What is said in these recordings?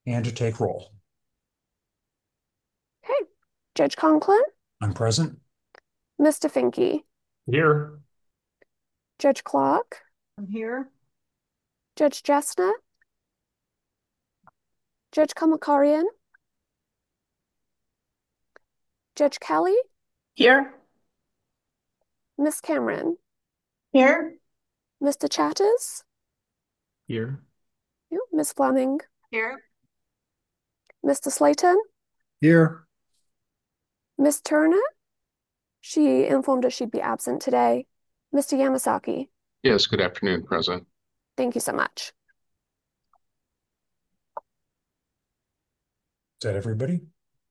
and to take roll. Okay. Judge Conklin, I'm present. Mr. Finke, Here. Judge Clark, I'm here. Judge Jessner, Judge Kamakarian, Judge Kelly, Here. Miss Cameron, Here. Mr. Chatters, Here. Miss Fleming, Here. Mr. Slayton, Here. Miss Turner. She informed us she'd be absent today. Mr. Yamasaki, Yes, good afternoon, President. thank you so much. Is that everybody?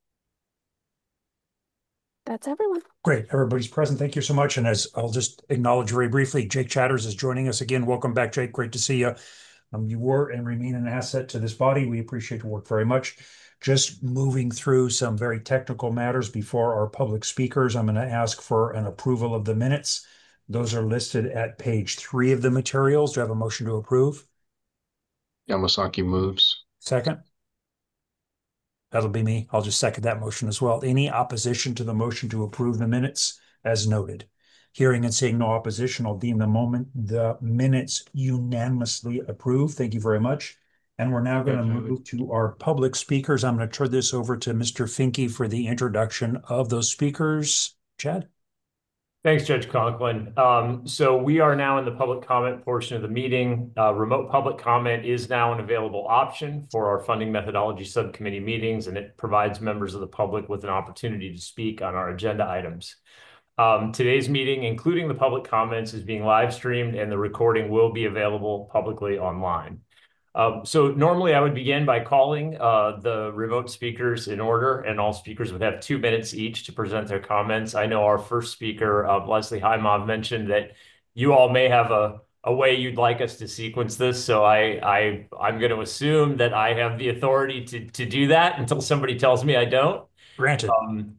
That's everyone. Great. Everybody's present. Thank you so much. And as I'll just acknowledge very briefly, Jake Chatters is joining us again. Welcome back, Jake. Great to see you. You were and remain an asset to this body. We appreciate your work very much. Just moving through some very technical matters before our public speakers, I'm going to ask for an approval of the minutes. Those are listed at page 3 of the materials. Do I have a motion to approve? Yamasaki moves. Second? That'll be me. I'll just second that motion as well. Any opposition to the motion to approve the minutes as noted? Hearing and seeing no opposition, I'll deem the minutes unanimously approved. Thank you very much. And we're now going to move to our public speakers. I'm going to turn this over to Mr. Finke for the introduction of those speakers. Chad? Thanks, Judge Conklin. So we are now in the public comment portion of the meeting. Remote public comment is now an available option for our funding methodology subcommittee meetings, and it provides members of the public with an opportunity to speak on our agenda items. Today's meeting, including the public comments, is being live streamed, and the recording will be available publicly online. So normally I would begin by calling the remote speakers in order, and all speakers would have 2 minutes each to present their comments. I know our first speaker, Leslie Hymov, mentioned that you all may have a way you'd like us to sequence this, so I'm going to assume that I have the authority to do that until somebody tells me I don't. Granted.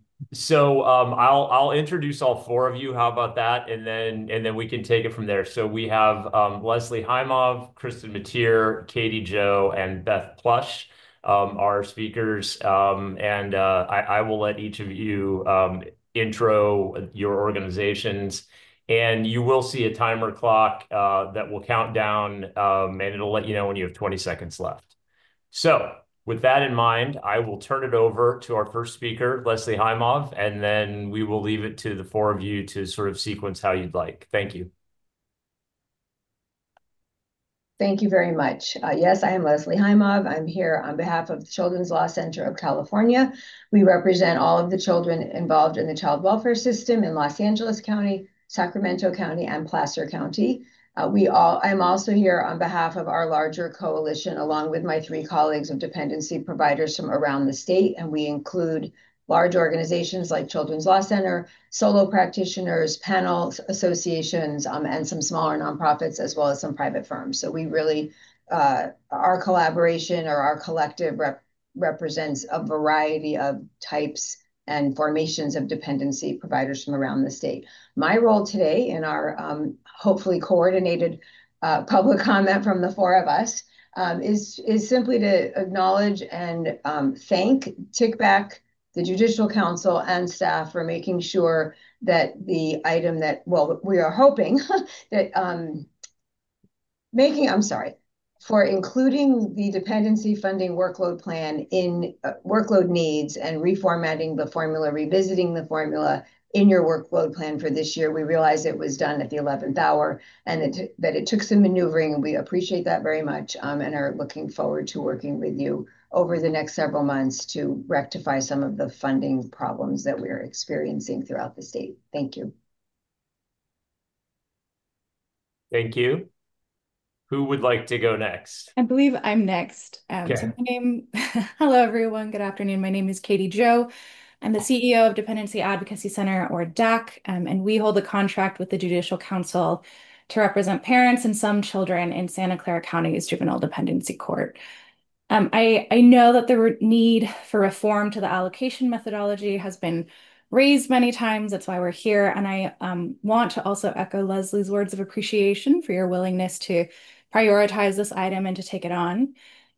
I'll introduce all 4 of you. How about that? And then we can take it from there. So we have Leslie Hymov, Kristen Mateer, Katie Joe, and Beth Plush, our speakers. I will let each of you intro your organizations. And you will see a timer clock that will count down, and it'll let you know when you have 20 seconds left. So with that in mind, I will turn it over to our first speaker, Leslie Hymov, and then we will leave it to the 4 of you to sort of sequence how you'd like. Thank you. Thank you very much. Yes, I am Leslie Hymov. I'm here on behalf of the Children's Law Center of California. We represent all of the children involved in the child welfare system in Los Angeles County, Sacramento County, and Placer County. I'm also here on behalf of our larger coalition, along with my 3 colleagues of dependency providers from around the state, and we include large organizations like Children's Law Center, solo practitioners, panel associations, and some smaller nonprofits, as well as some private firms. So we really, our collaboration or our collective represents a variety of types and formations of dependency providers from around the state. My role today in our hopefully coordinated public comment from the 4 of us is simply to acknowledge and thank TICBAC, the Judicial Council, and staff for making sure that the item that, well, we are hoping that for including the dependency funding workload plan in workload needs and reformatting the formula, revisiting the formula in your workload plan for this year. We realized it was done at the 11th hour and that it took some maneuvering, and we appreciate that very much, and are looking forward to working with you over the next several months to rectify some of the funding problems that we're experiencing throughout the state. Thank you. Thank you. Who would like to go next? I believe I'm next. Okay. So hello everyone, good afternoon. My name is Katie Joe. I'm the CEO of Dependency Advocacy Center, or DAC, and we hold a contract with the Judicial Council to represent parents and some children in Santa Clara County's Juvenile Dependency Court. I know that the need for reform to the allocation methodology has been raised many times. That's why we're here. And I want to also echo Leslie's words of appreciation for your willingness to prioritize this item and to take it on.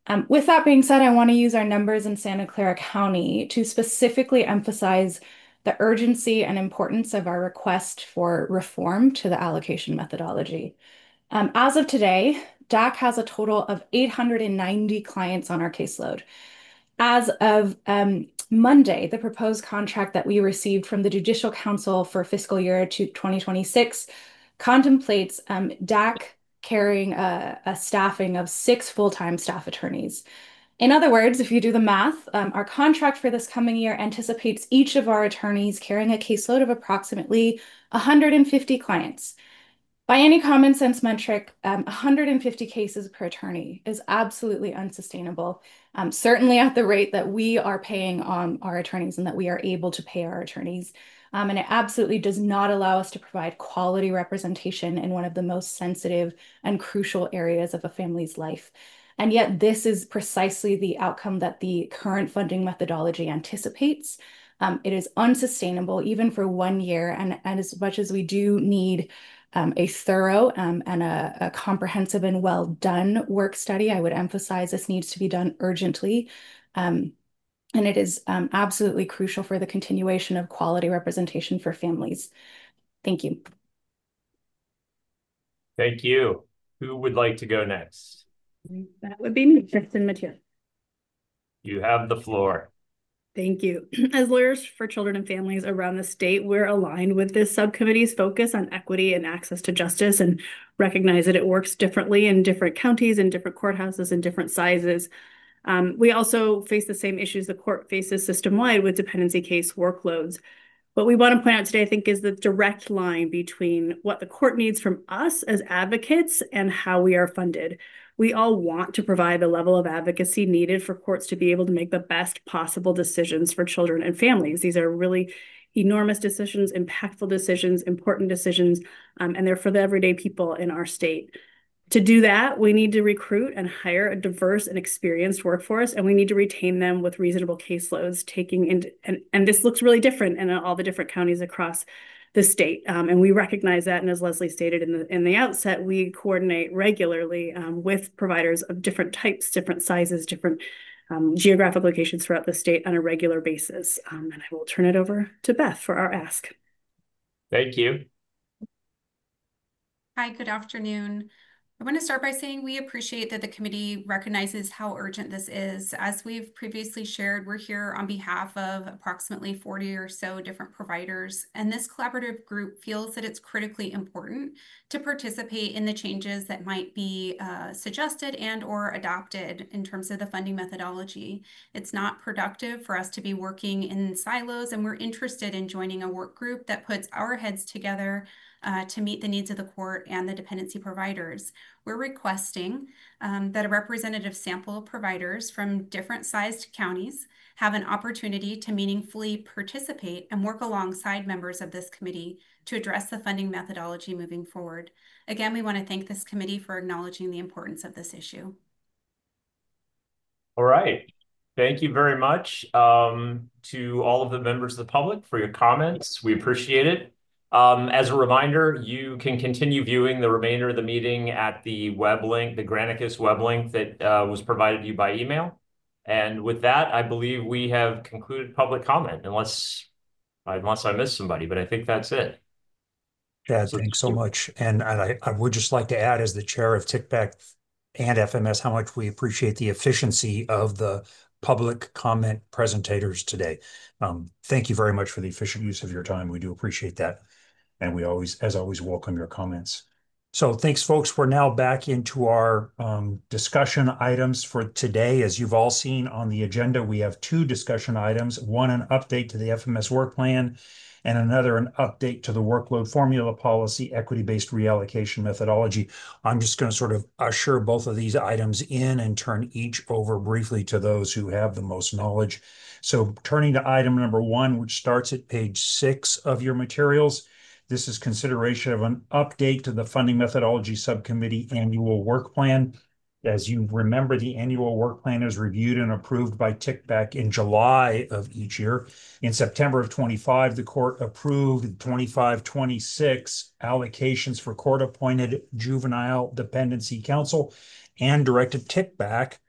With that being said, I want to use our numbers in Santa Clara County to specifically emphasize the urgency and importance of our request for reform to the allocation methodology. As of today, DAC has a total of 890 clients on our caseload. As of Monday, the proposed contract that we received from the Judicial Council for fiscal year 2026 contemplates DAC carrying a staffing of 6 full-time staff attorneys. In other words, if you do the math, our contract for this coming year anticipates each of our attorneys carrying a caseload of approximately 150 clients. By any common sense metric, 150 cases per attorney is absolutely unsustainable, certainly at the rate that we are paying our attorneys and that we are able to pay our attorneys. And it absolutely does not allow us to provide quality representation in one of the most sensitive and crucial areas of a family's life. And yet this is precisely the outcome that the current funding methodology anticipates. It is unsustainable even for 1 year. And as much as we do need a thorough and a comprehensive and well done work study, I would emphasize this needs to be done urgently. And it is absolutely crucial for the continuation of quality representation for families. Thank you. Thank you. Who would like to go next? That would be me, Kristen Mathieu. You have the floor. Thank you. As lawyers for children and families around the state, we're aligned with this subcommittee's focus on equity and access to justice and recognize that it works differently in different counties and different courthouses and different sizes. We also face the same issues the court faces system-wide with dependency case workloads. What we want to point out today, I think, is the direct line between what the court needs from us as advocates and how we are funded. We all want to provide the level of advocacy needed for courts to be able to make the best possible decisions for children and families. These are really enormous decisions, impactful decisions, important decisions, and they're for the everyday people in our state. To do that, we need to recruit and hire a diverse and experienced workforce, and we need to retain them with reasonable caseloads, and this looks really different in all the different counties across the state. And we recognize that, and as Leslie stated in the outset, we coordinate regularly with providers of different types, different sizes, different geographic locations throughout the state on a regular basis. And I will turn it over to Beth for our ask. Thank you. Hi, good afternoon. I want to start by saying we appreciate that the committee recognizes how urgent this is. As we've previously shared, we're here on behalf of approximately 40 or so different providers, and this collaborative group feels that it's critically important to participate in the changes that might be suggested and or adopted in terms of the funding methodology. It's not productive for us to be working in silos, and we're interested in joining a work group that puts our heads together to meet the needs of the court and the dependency providers. We're requesting that a representative sample of providers from different sized counties have an opportunity to meaningfully participate and work alongside members of this committee to address the funding methodology moving forward. Again, we want to thank this committee for acknowledging the importance of this issue. All right. Thank you very much to all of the members of the public for your comments. We appreciate it. As a reminder, you can continue viewing the remainder of the meeting at the web link, the Granicus web link that was provided to you by email. And with that, I believe we have concluded public comment, unless I missed somebody, but I think that's it. Chad, thanks so much. And I would just like to add, as the chair of TICPAC and FMS, how much we appreciate the efficiency of the public comment presentators today. Thank you very much for the efficient use of your time. We do appreciate that. And we always, as always, welcome your comments. So thanks, folks. We're now back into our discussion items for today. As you've all seen on the agenda, we have 2 discussion items, one an update to the FMS work plan, and another an update to the workload formula policy, equity-based reallocation methodology. I'm just going to sort of usher both of these items in and turn each over briefly to those who have the most knowledge. So turning to item number 1, which starts at page 6 of your materials, this is consideration of an update to the Funding Methodology Subcommittee annual work plan. As you remember, the annual work plan is reviewed and approved by TICPAC in July of each year. In September of 25, the court approved 25-26 allocations for court-appointed juvenile dependency counsel and directed TICPAC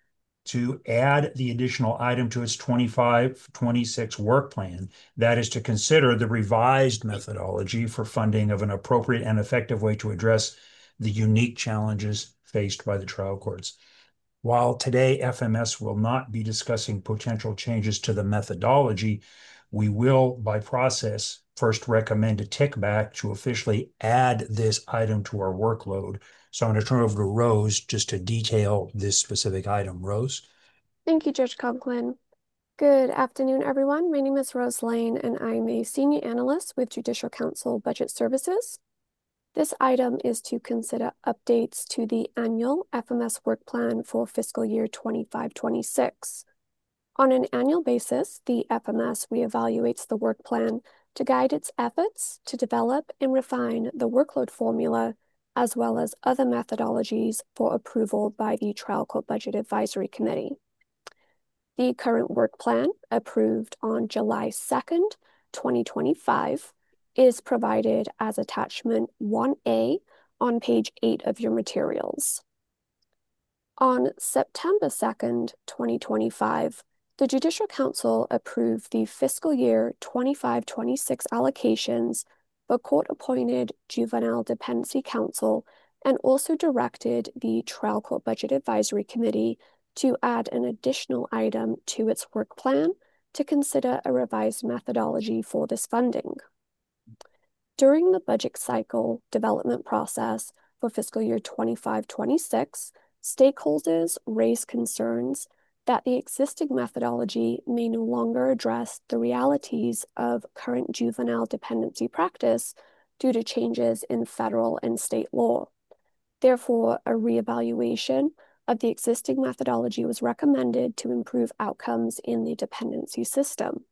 to add the additional item to its 25-26 work plan. That is to consider the revised methodology for funding of an appropriate and effective way to address the unique challenges faced by the trial courts. While today FMS will not be discussing potential changes to the methodology, we will, by process, first recommend a tick back to officially add this item to our workload. So I'm going to turn it over to Rose just to detail this specific item. Rose? Thank you, Judge Conklin. Good afternoon, everyone. My name is Rose Lane, and I'm a senior analyst with Judicial Council Budget Services. This item is to consider updates to the annual FMS work plan for fiscal year 25-26. On an annual basis, the FMS reevaluates the work plan to guide its efforts to develop and refine the workload formula, as well as other methodologies for approval by the Trial Court Budget Advisory Committee. The current work plan, approved on July 2nd, 2025, is provided as attachment 1A on page 8 of your materials. On September 2nd, 2025, the Judicial Council approved the fiscal year 25-26 allocations for court-appointed juvenile dependency counsel and also directed the Trial Court Budget Advisory Committee to add an additional item to its work plan to consider a revised methodology for this funding. During the budget cycle development process for fiscal year 25-26, stakeholders raised concerns that the existing methodology may no longer address the realities of current juvenile dependency practice due to changes in federal and state law. Therefore, a reevaluation of the existing methodology was recommended to improve outcomes in the dependency system.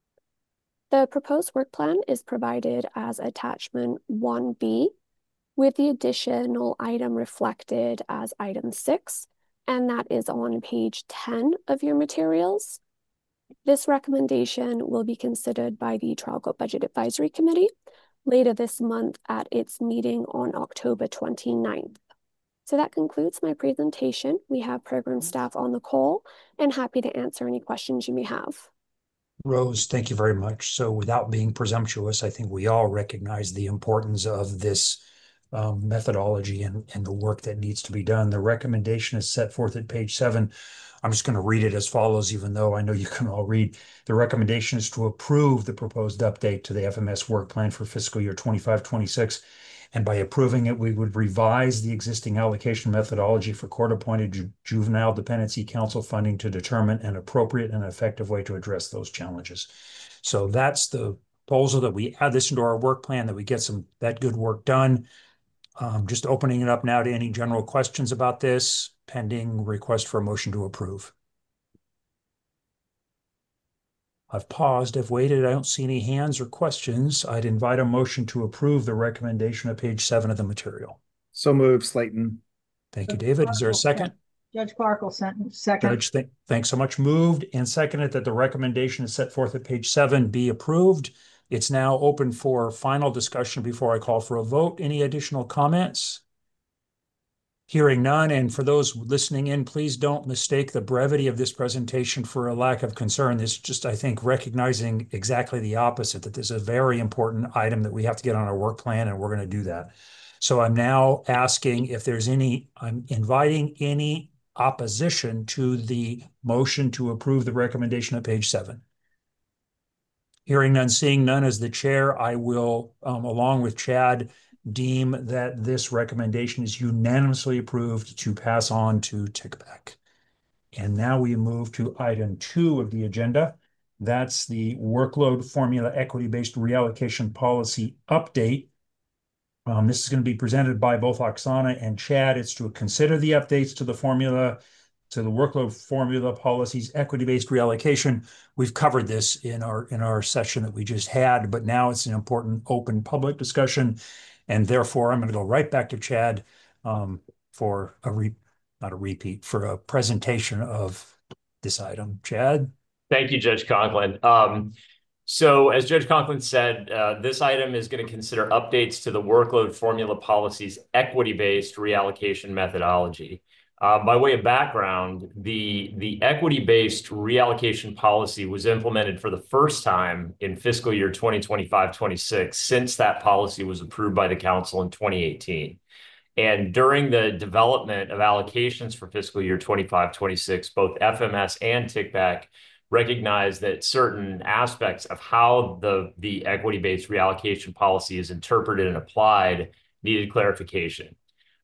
The proposed work plan is provided as attachment 1B, with the additional item reflected as item 6, and that is on page 10 of your materials. This recommendation will be considered by the Trial Court Budget Advisory Committee later this month at its meeting on October 29th. So that concludes my presentation. We have program staff on the call and happy to answer any questions you may have. Rose, thank you very much. So without being presumptuous, I think we all recognize the importance of this methodology and the work that needs to be done. The recommendation is set forth at page 7. I'm just going to read it as follows, even though I know you can all read. The recommendation is to approve the proposed update to the FMS work plan for fiscal year 25-26. And by approving it, we would revise the existing allocation methodology for court-appointed juvenile dependency counsel funding to determine an appropriate and effective way to address those challenges. So that's the proposal, that we add this into our work plan, that we get that good work done. Just opening it up now to any general questions about this, pending request for a motion to approve. I've paused, I've waited, I don't see any hands or questions. I'd invite a motion to approve the recommendation of page 7 of the material. So moved, Slayton. Thank you, David. Is there a second? Judge Clark will second. Judge, thanks so much. Moved and seconded that the recommendation is set forth at page 7 be approved. It's now open for final discussion before I call for a vote. Any additional comments? Hearing none, and for those listening in, please don't mistake the brevity of this presentation for a lack of concern. This is just, I think, recognizing exactly the opposite, that this is a very important item that we have to get on our work plan, and we're going to do that. So I'm now asking if there's I'm inviting any opposition to the motion to approve the recommendation at page 7. Hearing none, seeing none, as the chair, I will, along with Chad, deem that this recommendation is unanimously approved to pass on to TICBAC. And now we move to item 2 of the agenda. That's the workload formula equity-based reallocation policy update. This is going to be presented by both Oksana and Chad. It's to consider the updates to the formula, to the workload formula policies, equity-based reallocation. We've covered this in our session that we just had, but now it's an important open public discussion. And therefore, I'm going to go right back to Chad for for a presentation of this item. Chad? Thank you, Judge Conklin. So as Judge Conklin said, this item is going to consider updates to the workload formula policy's equity-based reallocation methodology. By way of background, the equity-based reallocation policy was implemented for the first time in fiscal year 2025-26 since that policy was approved by the council in 2018. And during the development of allocations for fiscal year 25-26, both FMS and TICBAC recognized that certain aspects of how the equity-based reallocation policy is interpreted and applied needed clarification.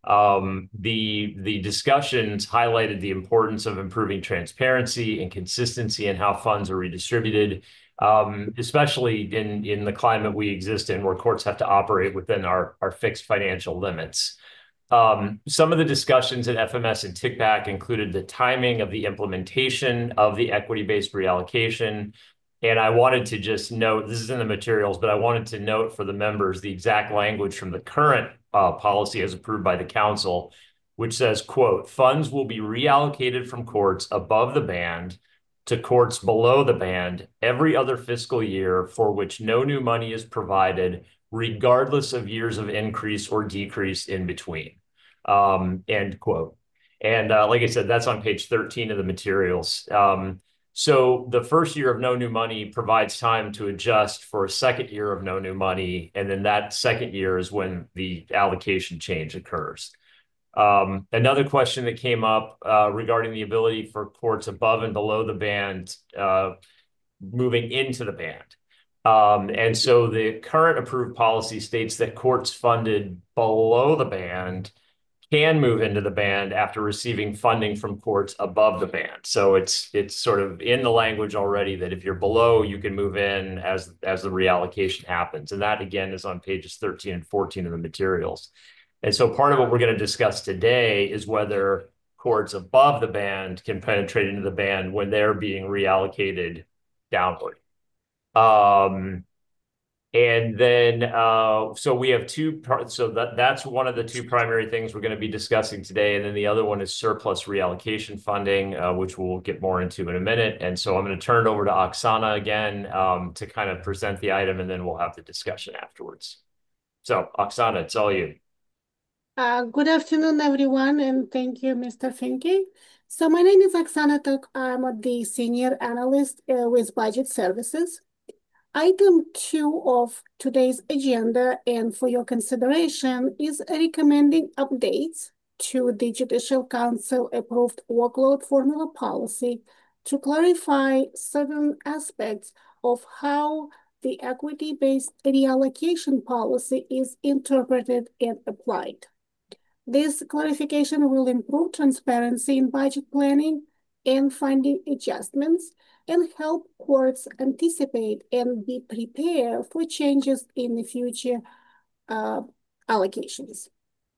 The discussions highlighted the importance of improving transparency and consistency in how funds are redistributed, especially in the climate we exist in, where courts have to operate within our fixed financial limits. Some of the discussions at FMS and TICBAC included the timing of the implementation of the equity-based reallocation. And I wanted to just note, this is in the materials, but I wanted to note for the members the exact language from the current policy as approved by the council, which says, quote, funds will be reallocated from courts above the band to courts below the band every other fiscal year for which no new money is provided, regardless of years of increase or decrease in between, end quote. And like I said, that's on page 13 of the materials. So the first year of no new money provides time to adjust for a second year of no new money. And then that second year is when the allocation change occurs. Another question that came up regarding the ability for courts above and below the band moving into the band. And so the current approved policy states that courts funded below the band can move into the band after receiving funding from courts above the band. So it's sort of in the language already that if you're below, you can move in as the reallocation happens. And that, again, is on pages 13 and 14 of the materials. And so part of what we're going to discuss today is whether courts above the band can penetrate into the band when they're being reallocated downward. And then, so we have two parts. So that's one of the two primary things we're going to be discussing today. And then the other one is surplus reallocation funding, which we'll get more into in a minute. And so I'm going to turn it over to Oksana again to kind of present the item, and then we'll have the discussion afterwards. So Oksana, it's all you. Good afternoon, everyone, and thank you, Mr. Finke. So my name is Oksana Tok. I'm the senior analyst with Budget Services. Item 2 of today's agenda and for your consideration is recommending updates to the Judicial Council approved workload formula policy to clarify certain aspects of how the equity-based reallocation policy is interpreted and applied. This clarification will improve transparency in budget planning and funding adjustments and help courts anticipate and be prepared for changes in the future allocations.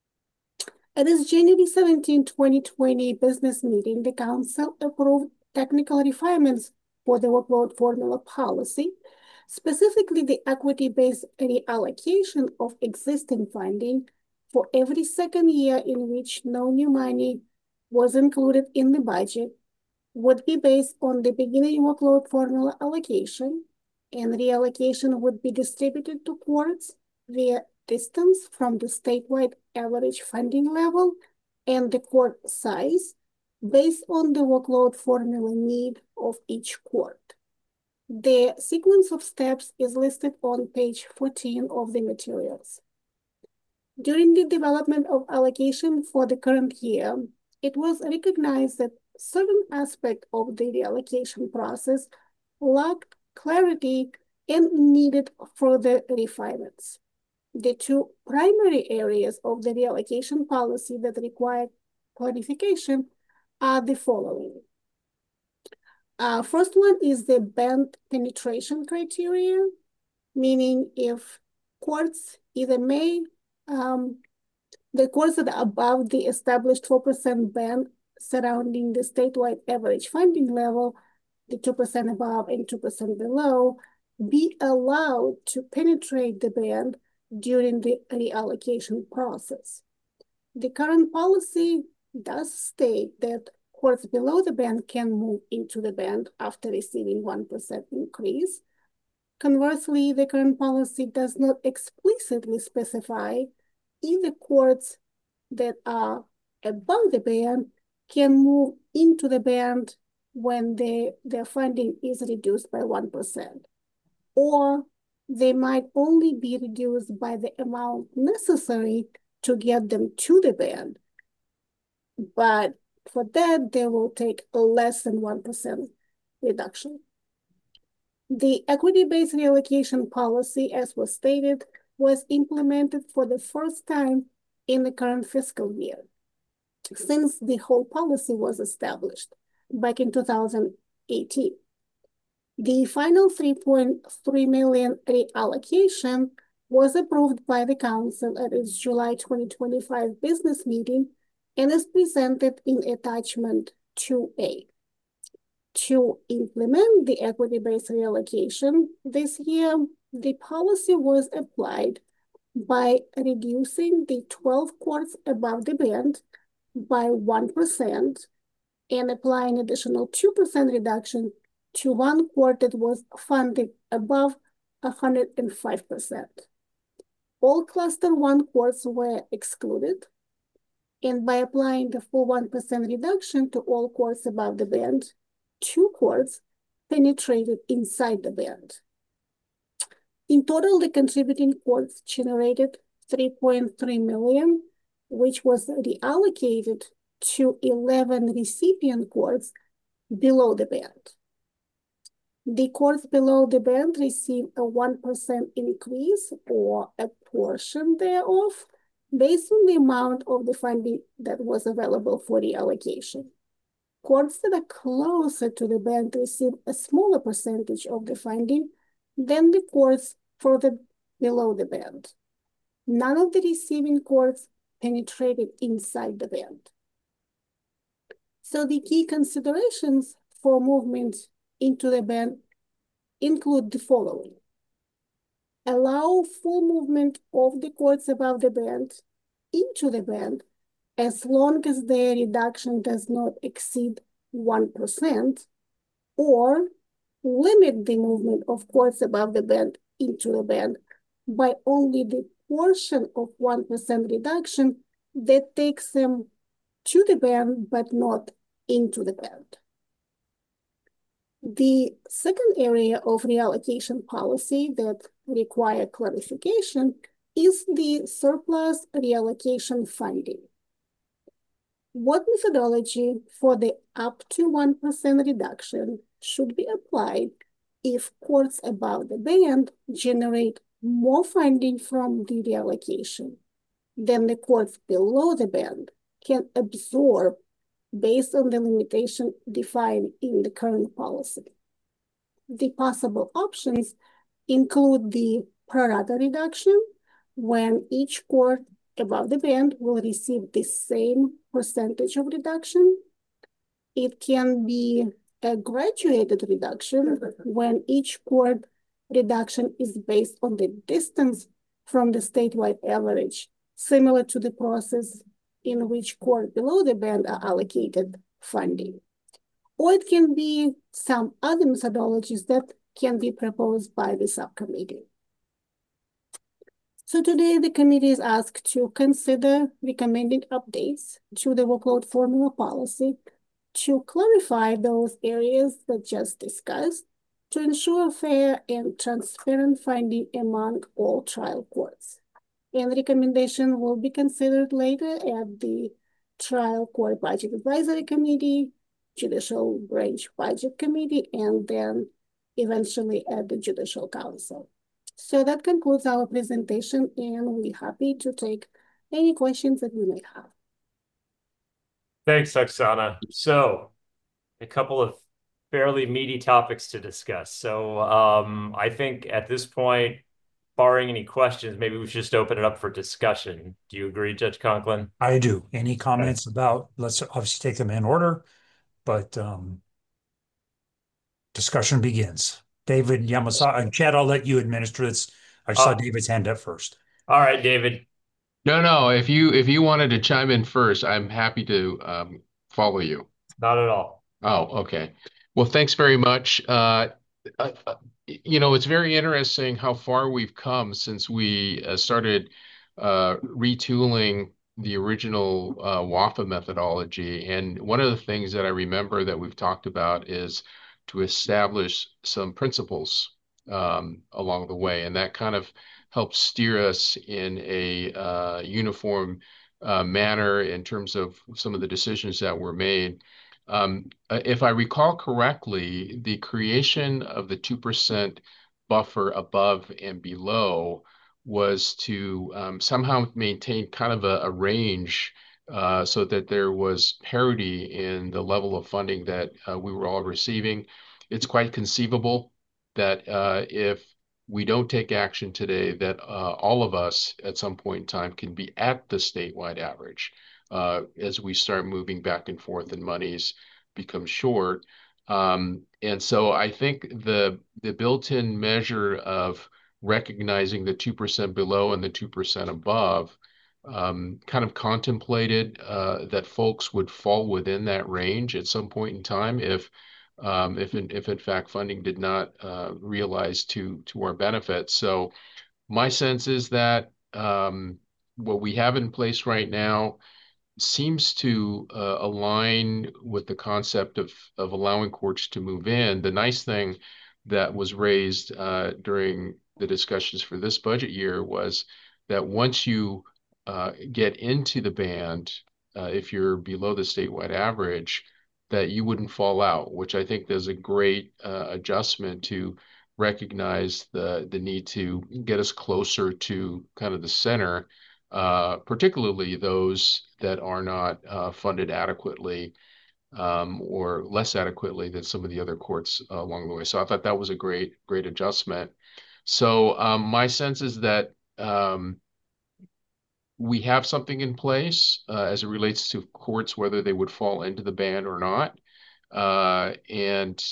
At its January 17, 2020 business meeting, the Council approved technical refinements for the workload formula policy, specifically the equity-based reallocation of existing funding for every second year in which no new money was included in the budget would be based on the beginning workload formula allocation, and reallocation would be distributed to courts via distance from the statewide average funding level and the court size based on the workload formula need of each court. The sequence of steps is listed on page 14 of the materials. During the development of allocation for the current year, it was recognized that certain aspects of the reallocation process lacked clarity and needed further refinements. The two primary areas of the reallocation policy that require clarification are the following. First one is the band penetration criteria, meaning if courts either may, the courts that are above the established 4% band surrounding the statewide average funding level, the 2% above and 2% below, be allowed to penetrate the band during the reallocation process. The current policy does state that courts below the band can move into the band after receiving 1% increase. Conversely, the current policy does not explicitly specify if the courts that are above the band can move into the band when their funding is reduced by 1%, or they might only be reduced by the amount necessary to get them to the band. But for that, they will take a less than 1% reduction. The equity-based reallocation policy, as was stated, was implemented for the first time in the current fiscal year, since the whole policy was established back in 2018. The final 3.3 million reallocation was approved by the council at its July 2025 business meeting and is presented in attachment 2A. To implement the equity-based reallocation this year, the policy was applied by reducing the 12 courts above the band by 1% and applying additional 2% reduction to one court that was funded above 105%. All Cluster 1 courts were excluded, and by applying the full 1% reduction to all courts above the band, 2 courts penetrated inside the band. In total, the contributing courts generated 3.3 million, which was reallocated to 11 recipient courts below the band. The courts below the band received a 1% increase or a portion thereof based on the amount of the funding that was available for the allocation. Courts that are closer to the band receive a smaller percentage of the funding than the courts further below the band. None of the receiving courts penetrated inside the band. So the key considerations for movement into the band include the following. Allow full movement of the courts above the band into the band as long as their reduction does not exceed 1%, or limit the movement of courts above the band into the band by only the portion of 1% reduction that takes them to the band but not into the band. The second area of reallocation policy that require clarification is the surplus reallocation funding. What methodology for the up to 1% reduction should be applied if courts above the band generate more funding from the reallocation than the courts below the band can absorb based on the limitation defined in the current policy? The possible options include the pro rata reduction, when each court above the band will receive the same percentage of reduction. It can be a graduated reduction, when each court reduction is based on the distance from the statewide average, similar to the process in which court below the band are allocated funding. Or it can be some other methodologies that can be proposed by the subcommittee. So today the committee is asked to consider recommended updates to the workload formula policy to clarify those areas that just discussed, to ensure fair and transparent funding among all trial courts. And recommendation will be considered later at the Trial Court Budget Advisory Committee, Judicial Branch Budget Committee, and then eventually at the Judicial Council. So that concludes our presentation, and we're happy to take any questions that you may have. Thanks, Oksana. So a couple of fairly meaty topics to discuss. So I think at this point, barring any questions, maybe we should just open it up for discussion. Do you agree, Judge Conklin? I do. Any comments about, let's obviously take them in order, but discussion begins. David Yamasaki, and Chad, I'll let you administer this. I saw David's hand up first. All right, David. No, if you wanted to chime in first, I'm happy to follow you. Not at all. Oh, okay. Well, thanks very much. It's very interesting how far we've come since we started retooling the original WAFA methodology. And one of the things that I remember that we've talked about is to establish some principles along the way. And that kind of helps steer us in a uniform manner in terms of some of the decisions that were made. If I recall correctly, the creation of the 2% buffer above and below was to somehow maintain kind of a range so that there was parity in the level of funding that we were all receiving. It's quite conceivable that if we don't take action today, that all of us at some point in time can be at the statewide average as we start moving back and forth and monies become short. And so I think the built-in measure of recognizing the 2% below and the 2% above kind of contemplated that folks would fall within that range at some point in time if in fact funding did not realize to our benefit. So my sense is that what we have in place right now seems to align with the concept of allowing courts to move in. The nice thing that was raised during the discussions for this budget year was that once you get into the band, if you're below the statewide average, that you wouldn't fall out, which I think is a great adjustment to recognize the need to get us closer to kind of the center, particularly those that are not funded adequately or less adequately than some of the other courts along the way. So I thought that was a great adjustment. So my sense is that we have something in place as it relates to courts, whether they would fall into the band or not, and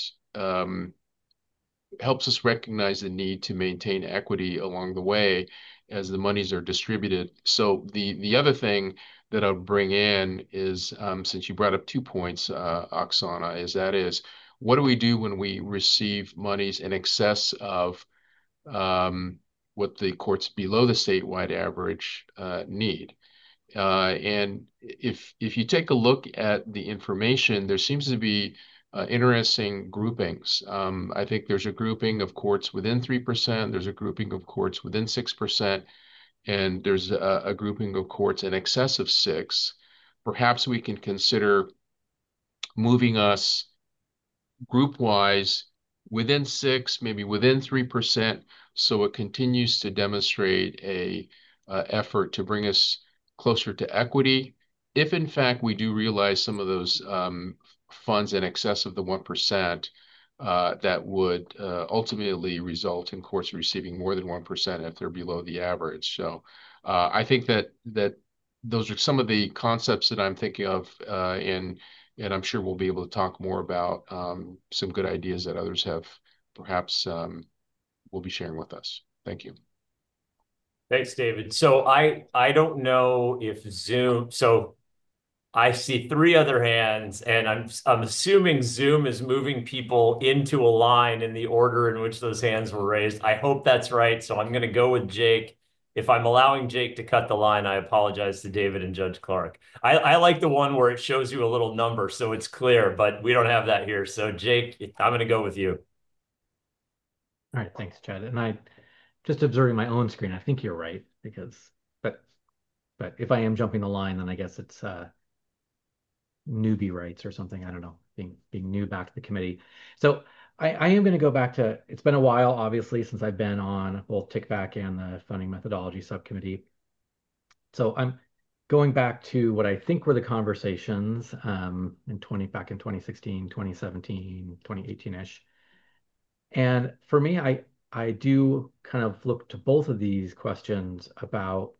helps us recognize the need to maintain equity along the way as the monies are distributed. So the other thing that I'll bring in is, since you brought up 2 points, Oksana, is what do we do when we receive monies in excess of what the courts below the statewide average need? And if you take a look at the information, there seems to be interesting groupings. I think there's a grouping of courts within 3%, there's a grouping of courts within 6%, and there's a grouping of courts in excess of 6. Perhaps we can consider moving us group-wise within 6, maybe within 3%, so it continues to demonstrate a effort to bring us closer to equity. If in fact we do realize some of those funds in excess of the 1%, that would ultimately result in courts receiving more than 1% if they're below the average. So I think that those are some of the concepts that I'm thinking of, and I'm sure we'll be able to talk more about some good ideas that others have perhaps will be sharing with us. Thank you. Thanks, David. So I don't know if Zoom, so I see 3 other hands, and I'm assuming Zoom is moving people into a line in the order in which those hands were raised. I hope that's right. So I'm going to go with Jake. If I'm allowing Jake to cut the line, I apologize to David and Judge Clark. I like the one where it shows you a little number so it's clear, but we don't have that here. So Jake, I'm going to go with you. All right, thanks, Chad. And I just observing my own screen, I think you're right, because but if I am jumping the line, then I guess it's newbie rights or something. I don't know, being new back to the committee. So I am going to go back to, it's been a while, obviously, since I've been on both TICVAC and the funding methodology subcommittee. So I'm going back to what I think were the conversations back in 2016, 2017, 2018-ish. And for me, I do kind of look to both of these questions about,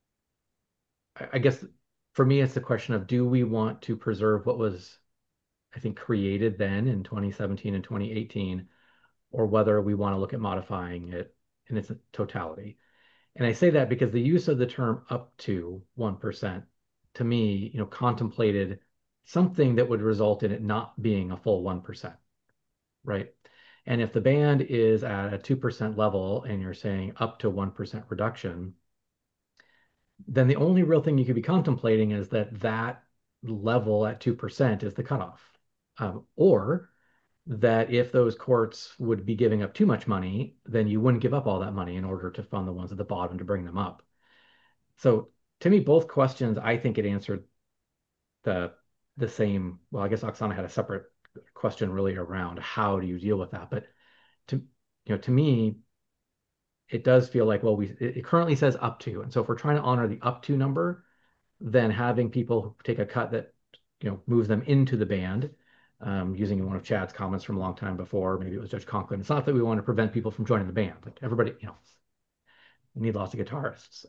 I guess for me, it's the question of, do we want to preserve what was, I think, created then in 2017 and 2018, or whether we want to look at modifying it in its totality? And I say that because the use of the term up to 1%, to me, contemplated something that would result in it not being a full 1%, right? And if the band is at a 2% level and you're saying up to 1% reduction, then the only real thing you could be contemplating is that level at 2% is the cutoff. Or that if those courts would be giving up too much money, then you wouldn't give up all that money in order to fund the ones at the bottom to bring them up. So to me, both questions, I think it answered the same. Well, I guess Oksana had a separate question really around how do you deal with that. But to me, it does feel like, well, it currently says up to. And so if we're trying to honor the up to number, then having people take a cut that moves them into the band, using one of Chad's comments from a long time before, maybe it was Judge Conklin. It's not that we want to prevent people from joining the band. Like everybody, we need lots of guitarists.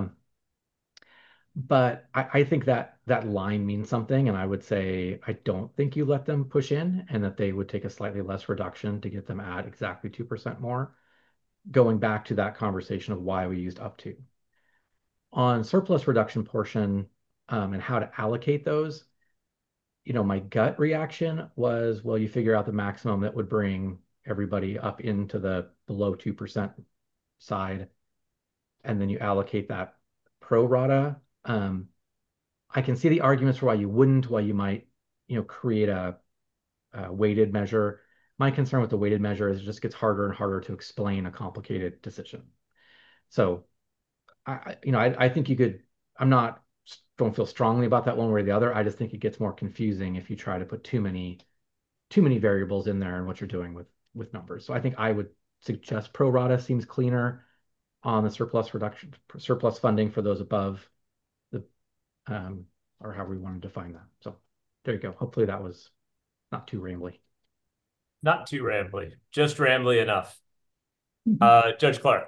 But I think that line means something, and I would say I don't think you let them push in, and that they would take a slightly less reduction to get them at exactly 2% more, going back to that conversation of why we used up to. On surplus reduction portion, and how to allocate those, my gut reaction was, well, you figure out the maximum that would bring everybody up into the below 2% side, and then you allocate that pro rata. I can see the arguments for why you wouldn't, why you might, create a weighted measure. My concern with the weighted measure is it just gets harder and harder to explain a complicated decision. So, I think you could. Don't feel strongly about that one way or the other. I just think it gets more confusing if you try to put too many variables in there and what you're doing with numbers. So I think I would suggest pro rata seems cleaner on the surplus funding for those above the, or however we want to define that. So there you go. Hopefully that was not too rambly. Not too rambly, just rambly enough. Judge Clark.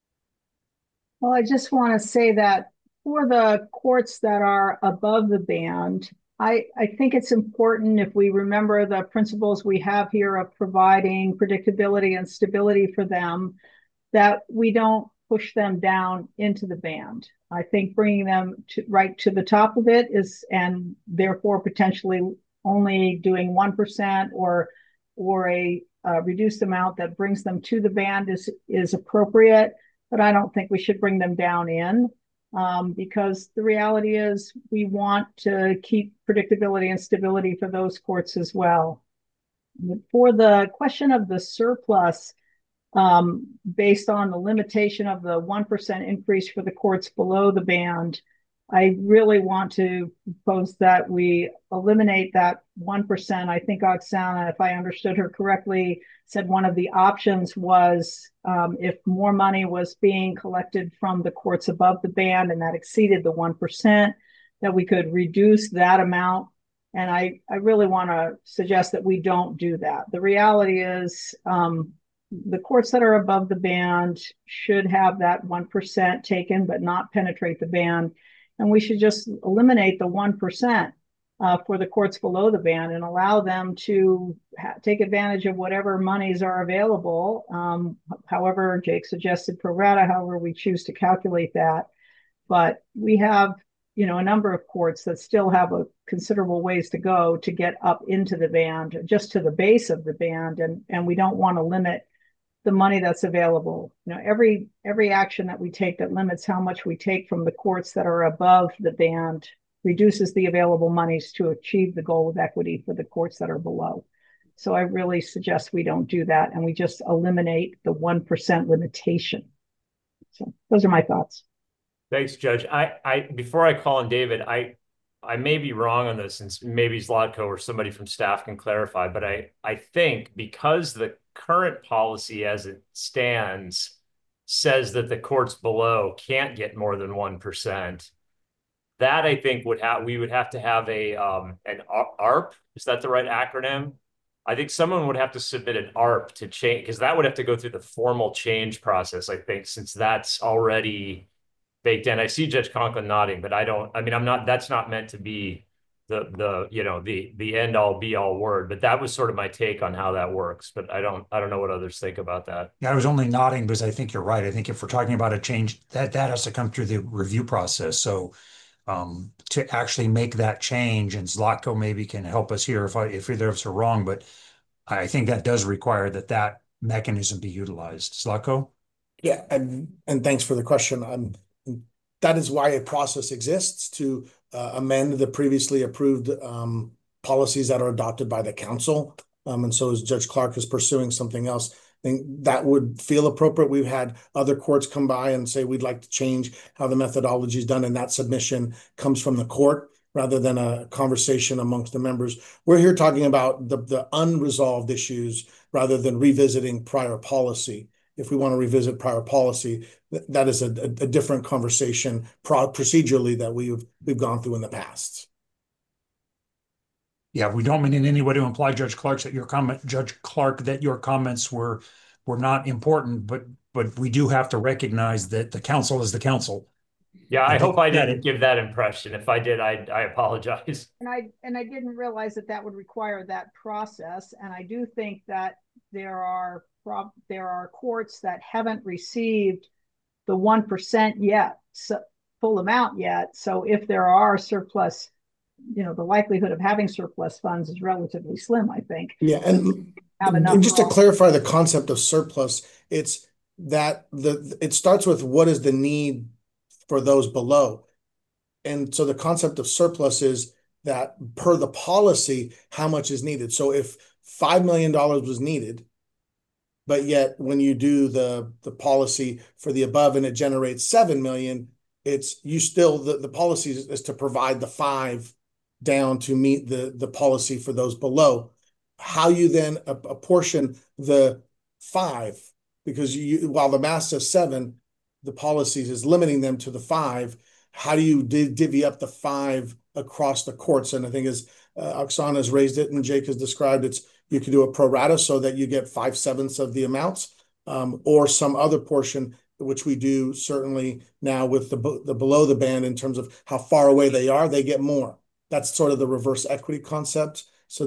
Well, I just want to say that for the courts that are above the band, I think it's important, if we remember the principles we have here of providing predictability and stability for them, that we don't push them down into the band. I think bringing them right to the top of it is, and therefore potentially only doing 1% or a reduced amount that brings them to the band is appropriate. But I don't think we should bring them down in, because the reality is we want to keep predictability and stability for those courts as well. For the question of the surplus, based on the limitation of the 1% increase for the courts below the band, I really want to propose that we eliminate that 1%. I think Oksana, if I understood her correctly, said one of the options was if more money was being collected from the courts above the band and that exceeded the 1%, that we could reduce that amount. And I really want to suggest that we don't do that. The reality is the courts that are above the band should have that 1% taken, but not penetrate the band. And we should just eliminate the 1% for the courts below the band and allow them to take advantage of whatever monies are available. However, Jake suggested pro rata, however we choose to calculate that. But we have, a number of courts that still have a considerable ways to go to get up into the band, just to the base of the band. And we don't want to limit the money that's available. Every action that we take that limits how much we take from the courts that are above the band reduces the available monies to achieve the goal of equity for the courts that are below. So I really suggest we don't do that, and we just eliminate the 1% limitation. So those are my thoughts. Thanks, Judge. Before I call on David, I may be wrong on this, and maybe Zlatko or somebody from staff can clarify, but I think because the current policy as it stands says that the courts below can't get more than 1%, that I think we would have to have an ARP. Is that the right acronym? I think someone would have to submit an ARP to change, because that would have to go through the formal change process, I think, since that's already baked in. I see Judge Conklin nodding, but that's not meant to be the end all be all word, but that was sort of my take on how that works. But I don't know what others think about that. Yeah, I was only nodding because I think you're right. I think if we're talking about a change, that has to come through the review process. So to actually make that change, and Zlatko maybe can help us here if either of us are wrong, but I think that does require that mechanism be utilized. Zlatko? Yeah, and thanks for the question. that is why a process exists to amend the previously approved policies that are adopted by the council. And so as Judge Clark is pursuing something else, I think that would feel appropriate. We've had other courts come by and say, we'd like to change how the methodology is done, and that submission comes from the court rather than a conversation amongst the members. We're here talking about the unresolved issues rather than revisiting prior policy. If we want to revisit prior policy, that is a different conversation procedurally that we've gone through in the past. Yeah, we don't mean in any way to imply, Judge Clark, that your comments were not important, but we do have to recognize that the council is the council. Yeah, I hope I didn't give that impression. If I did, I apologize. And I didn't realize that would require that process. And I do think that there are courts that haven't received the 1% yet, full amount yet. So if there are surplus, the likelihood of having surplus funds is relatively slim, I think. Yeah, and just to clarify the concept of surplus, it's that it starts with what is the need for those below. And so the concept of surplus is that per the policy, how much is needed. So if $5 million was needed, but yet when you do the policy for the above and it generates 7 million, it's you still the policy is to provide the 5 down to meet the policy for those below. How you then apportion the 5, because while the math says 7, the policy is limiting them to the 5. How do you divvy up the 5 across the courts? And I think as Oksana has raised it and Jake has described, you can do a pro rata so that you get 5/7 of the amounts, or some other portion, which we do certainly now with the below the band in terms of how far away they are, they get more. That's sort of the reverse equity concept. So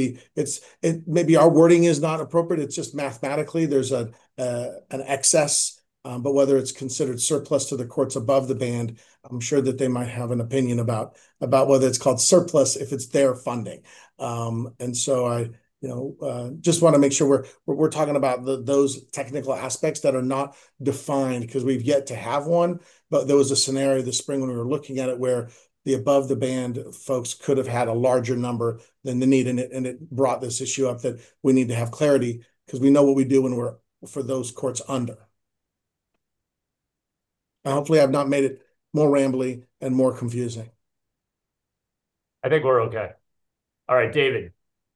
maybe our wording is not appropriate. It's just mathematically there's an excess. But whether it's considered surplus to the courts above the band, I'm sure that they might have an opinion about whether it's called surplus if it's their funding. And so I just want to make sure we're talking about those technical aspects that are not defined, because we've yet to have one. But there was a scenario this spring when we were looking at it where the above the band folks could have had a larger number than the need, and it brought this issue up that we need to have clarity, because we know what we do when we're for those courts under. Hopefully I've not made it more rambly and more confusing. I think we're okay. All right, David.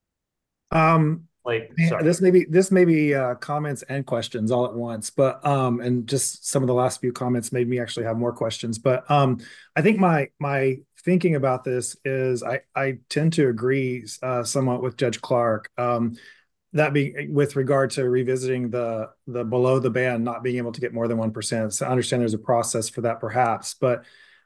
Sorry. This may be comments and questions all at once, but and just some of the last few comments made me actually have more questions. But I think my thinking about this is I tend to agree somewhat with Judge Clark. That being with regard to revisiting the below the band not being able to get more than 1%. So I understand there's a process for that perhaps, but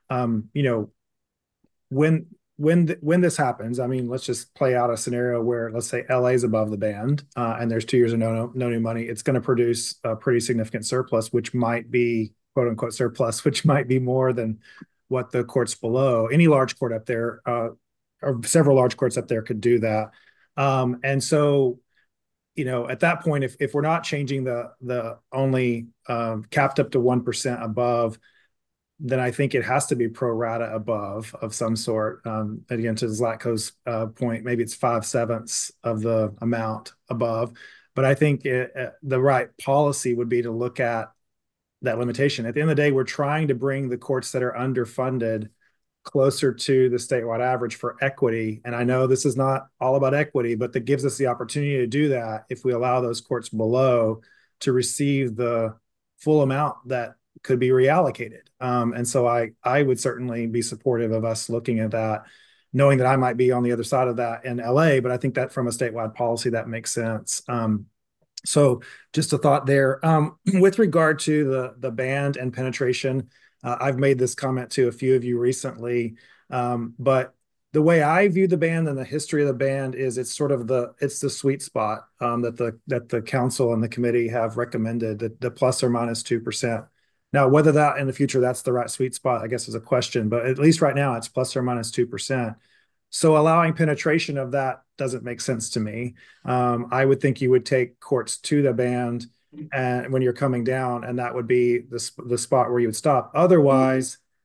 when this happens, I mean, let's just play out a scenario where let's say LA is above the band and there's 2 years of no new money. It's going to produce a pretty significant surplus, which might be quote unquote surplus, which might be more than what the courts below. Any large court up there or several large courts up there could do that. And so at that point, if we're not changing the only capped up to 1% above, then I think it has to be pro rata above of some sort. Again, to Zlatko's point, maybe it's 5/7 of the amount above. But I think the right policy would be to look at that limitation. At the end of the day, we're trying to bring the courts that are underfunded closer to the statewide average for equity. And I know this is not all about equity, but that gives us the opportunity to do that if we allow those courts below to receive the full amount that could be reallocated. And so I would certainly be supportive of us looking at that, knowing that I might be on the other side of that in LA, but I think that from a statewide policy, that makes sense. So just a thought there. With regard to the band and penetration, I've made this comment to a few of you recently, but the way I view the band and the history of the band is it's sort of the sweet spot that the council and the committee have recommended, the plus or minus 2%. Now, whether that in the future that's the right sweet spot, I guess is a question, but at least right now it's plus or minus 2%. So allowing penetration of that doesn't make sense to me. I would think you would take courts to the band and when you're coming down, and that would be the spot where you would stop. Otherwise,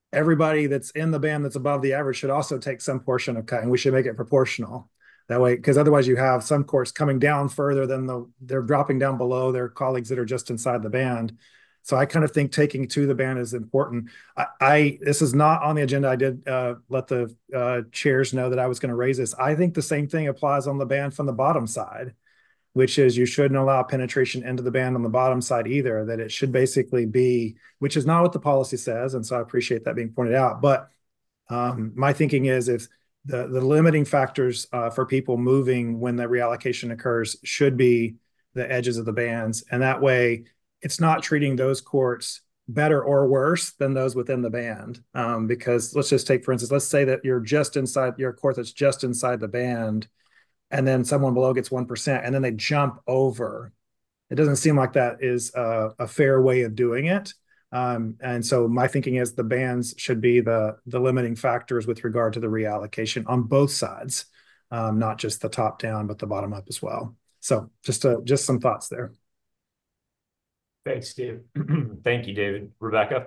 everybody that's in the band that's above the average should also take some portion of cut, and we should make it proportional that way, because otherwise you have some courts coming down further than they're dropping down below their colleagues that are just inside the band. So I kind of think taking to the band is important. This is not on the agenda. I did let the chairs know that I was going to raise this. I think the same thing applies on the band from the bottom side, which is you shouldn't allow penetration into the band on the bottom side either, that it should basically be, which is not what the policy says. And so I appreciate that being pointed out. But my thinking is if the limiting factors for people moving when the reallocation occurs should be the edges of the bands. And that way it's not treating those courts better or worse than those within the band. Because let's just take, for instance, let's say that you're just inside your court that's just inside the band, and then someone below gets 1%, and then they jump over. It doesn't seem like that is a fair way of doing it. And so my thinking is the bands should be the limiting factors with regard to the reallocation on both sides, not just the top down, but the bottom up as well. So just some thoughts there. Thanks, Dave. Thank you, David. Rebecca?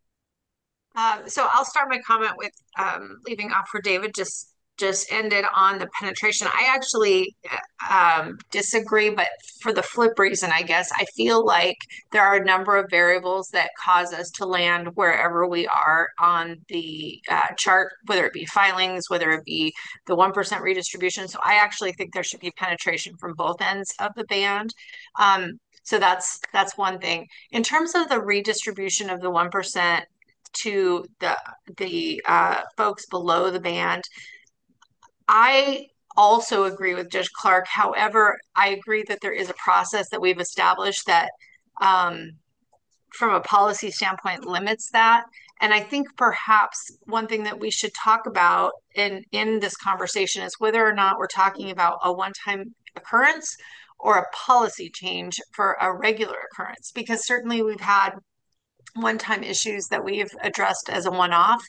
So I'll start my comment with leaving off where David just ended on the penetration. I actually disagree, but for the flip reason, I guess. I feel like there are a number of variables that cause us to land wherever we are on the chart, whether it be filings, whether it be the 1% redistribution. So I actually think there should be penetration from both ends of the band. So that's one thing. In terms of the redistribution of the 1% to the folks below the band, I also agree with Judge Clark. However, I agree that there is a process that we've established that from a policy standpoint limits that. And I think perhaps one thing that we should talk about in this conversation is whether or not we're talking about a one-time occurrence or a policy change for a regular occurrence, because certainly we've had one-time issues that we've addressed as a one-off.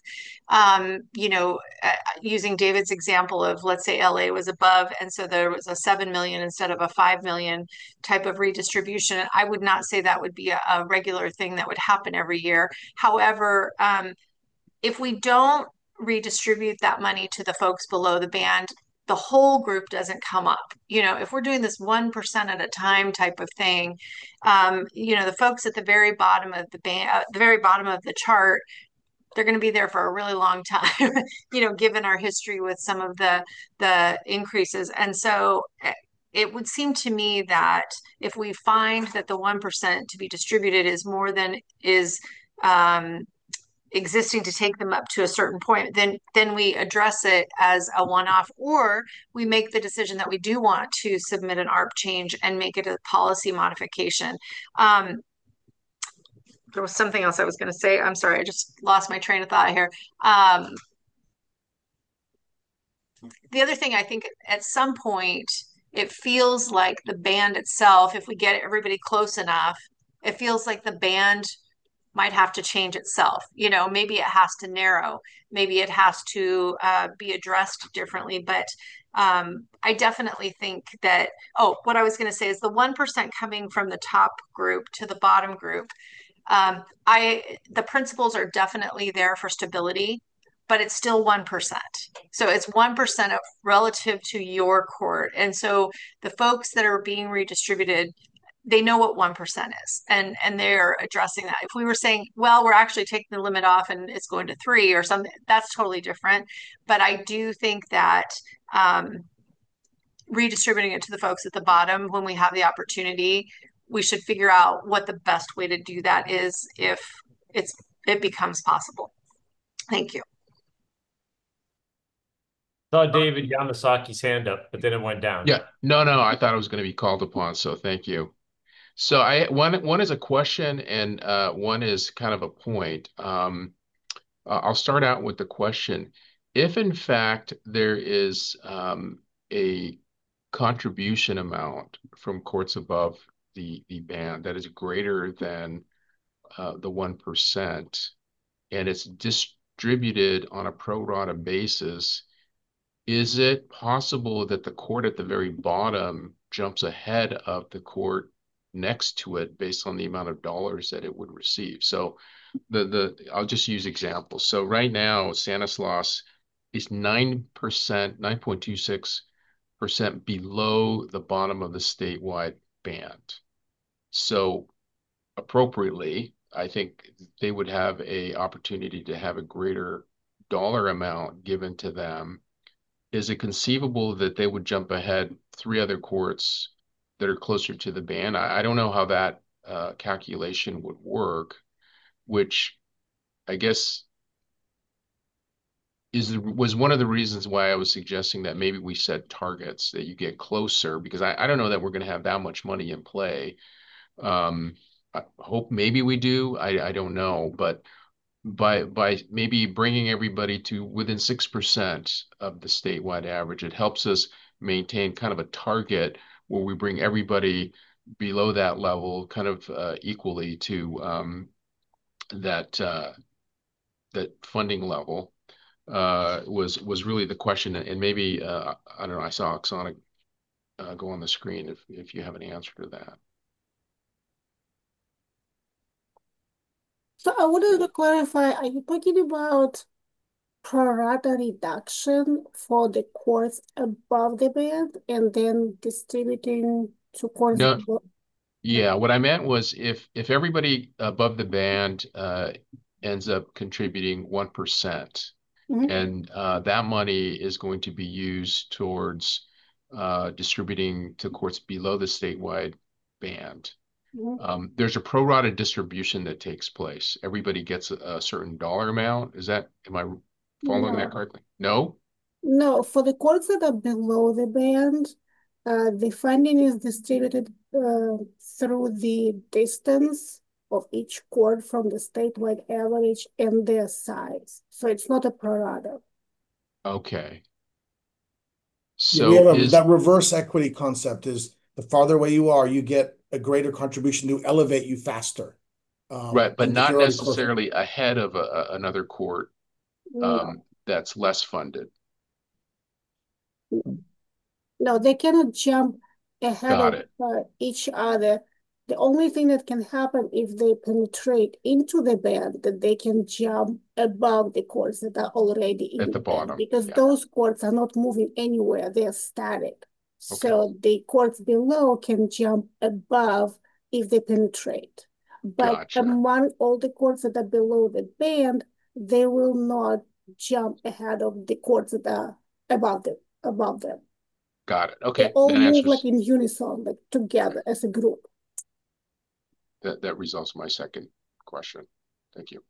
Using David's example of, let's say LA was above, and so there was a 7 million instead of a 5 million type of redistribution. I would not say that would be a regular thing that would happen every year. However, if we don't redistribute that money to the folks below the band, the whole group doesn't come up. If we're doing this 1% at a time type of thing, the folks at the very bottom of the band, the very bottom of the chart, they're going to be there for a really long time, given our history with some of the increases. And so it would seem to me that if we find that the 1% to be distributed is more than is existing to take them up to a certain point, then we address it as a one-off, or we make the decision that we do want to submit an ARP change and make it a policy modification. There was something else I was going to say. I'm sorry, I just lost my train of thought here. The other thing, I think at some point, it feels like the band itself, if we get everybody close enough, it feels like the band might have to change itself. Maybe it has to narrow, maybe it has to be addressed differently. But I definitely think that, what I was going to say is the 1% coming from the top group to the bottom group, the principles are definitely there for stability, but it's still 1%. So it's 1% relative to your court. And so the folks that are being redistributed, they know what 1% is, and they're addressing that. If we were saying, well, we're actually taking the limit off and it's going to 3 or something, that's totally different. But I do think that redistributing it to the folks at the bottom when we have the opportunity, we should figure out what the best way to do that is if it becomes possible. Thank you. Saw David Yamasaki's hand up, but then it went down. Yeah, no, I thought it was going to be called upon, so thank you. So one is a question and one is kind of a point. I'll start out with the question. If in fact there is a contribution amount from courts above the band that is greater than the 1%, and it's distributed on a pro rata basis, is it possible that the court at the very bottom jumps ahead of the court next to it based on the amount of dollars that it would receive. So I'll just use examples. So right now, Stanislaus is 9%, 9.26% below the bottom of the statewide band. So appropriately, I think they would have a opportunity to have a greater dollar amount given to them. Is it conceivable that they would jump ahead 3 other courts that are closer to the band? I don't know how that calculation would work, which I guess was one of the reasons why I was suggesting that maybe we set targets that you get closer, because I don't know that we're going to have that much money in play. I hope maybe we do. I don't know, but by maybe bringing everybody to within 6% of the statewide average, it helps us maintain kind of a target where we bring everybody below that level kind of equally to that funding level was really the question. And maybe I don't know, I saw Oksana go on the screen if you have an answer to that. So I wanted to clarify, are you talking about pro rata reduction for the courts above the band and then distributing to courts No, below? yeah, what I meant was if everybody above the band ends up contributing 1%, and that money is going to be used towards distributing to courts below the statewide band. There's a pro rata distribution that takes place. Everybody gets a certain dollar amount. Am I following that correctly? No? No, for the courts that are below the band, the funding is distributed through the distance of each court from the statewide average and their size. So it's not a pro rata. Okay. So we have that reverse equity concept is the farther away you are, you get a greater contribution to elevate you faster. Right, but not necessarily ahead of another court that's less funded. No, they cannot jump ahead of each other. The only thing that can happen if they penetrate into the band, that they can jump above the courts that are already in the band, because those courts are not moving anywhere, they're static. So the courts below can jump above if they penetrate. But among all the courts that are below the band, they will not jump ahead of the courts that are above them. Got it. Okay. They all move like in unison, like together as a group. That resolves my second question. Thank you.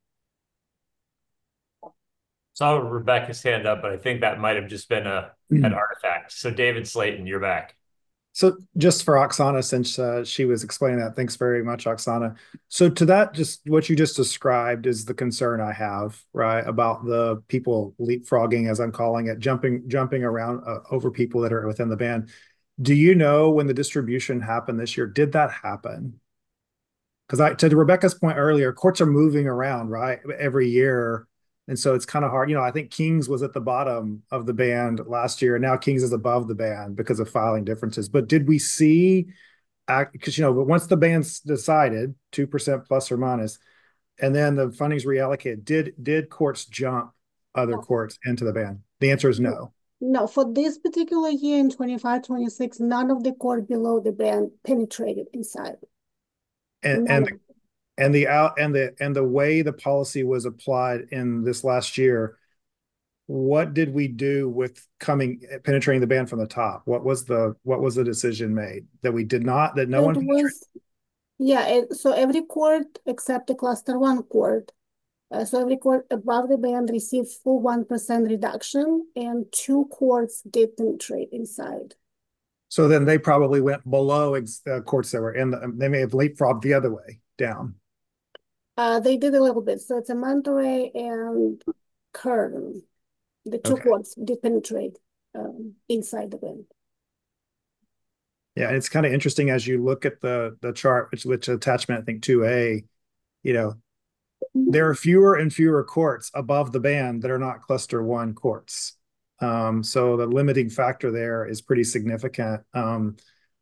Saw Rebecca's hand up, but I think that might have just been an artifact. So David Slayton, you're back. So just for Oksana, since she was explaining that, thanks very much, Oksana. So to that, just what you just described is the concern I have, right, about the people leapfrogging, as I'm calling it, jumping around over people that are within the band. Do you know when the distribution happened this year? Did that happen? Because to Rebecca's point earlier, courts are moving around, right, every year. And so it's kind of hard. I think Kings was at the bottom of the band last year. And now Kings is above the band because of filing differences. But did we see, because, but once the band's decided, 2% plus or minus, and then the funding's reallocated, did courts jump other courts into the band? The answer is no. No, for this particular year in 25-26, none of the court below the band penetrated inside. And the way the policy was applied in this last year, what did we do with penetrating the band from the top? What was the decision made that we did not, that no one penetrated? So every court except the cluster 1 court, so every court above the band received full 1% reduction, and 2 courts did penetrate inside. So then they probably went below courts that were they may have leapfrogged the other way down. They did a little bit. So it's a Monterey and Kern. The 2 courts did penetrate inside the band. Yeah, it's kind of interesting as you look at the chart, which attachment, I think 2A, there are fewer and fewer courts above the band that are not cluster 1 courts. So the limiting factor there is pretty significant.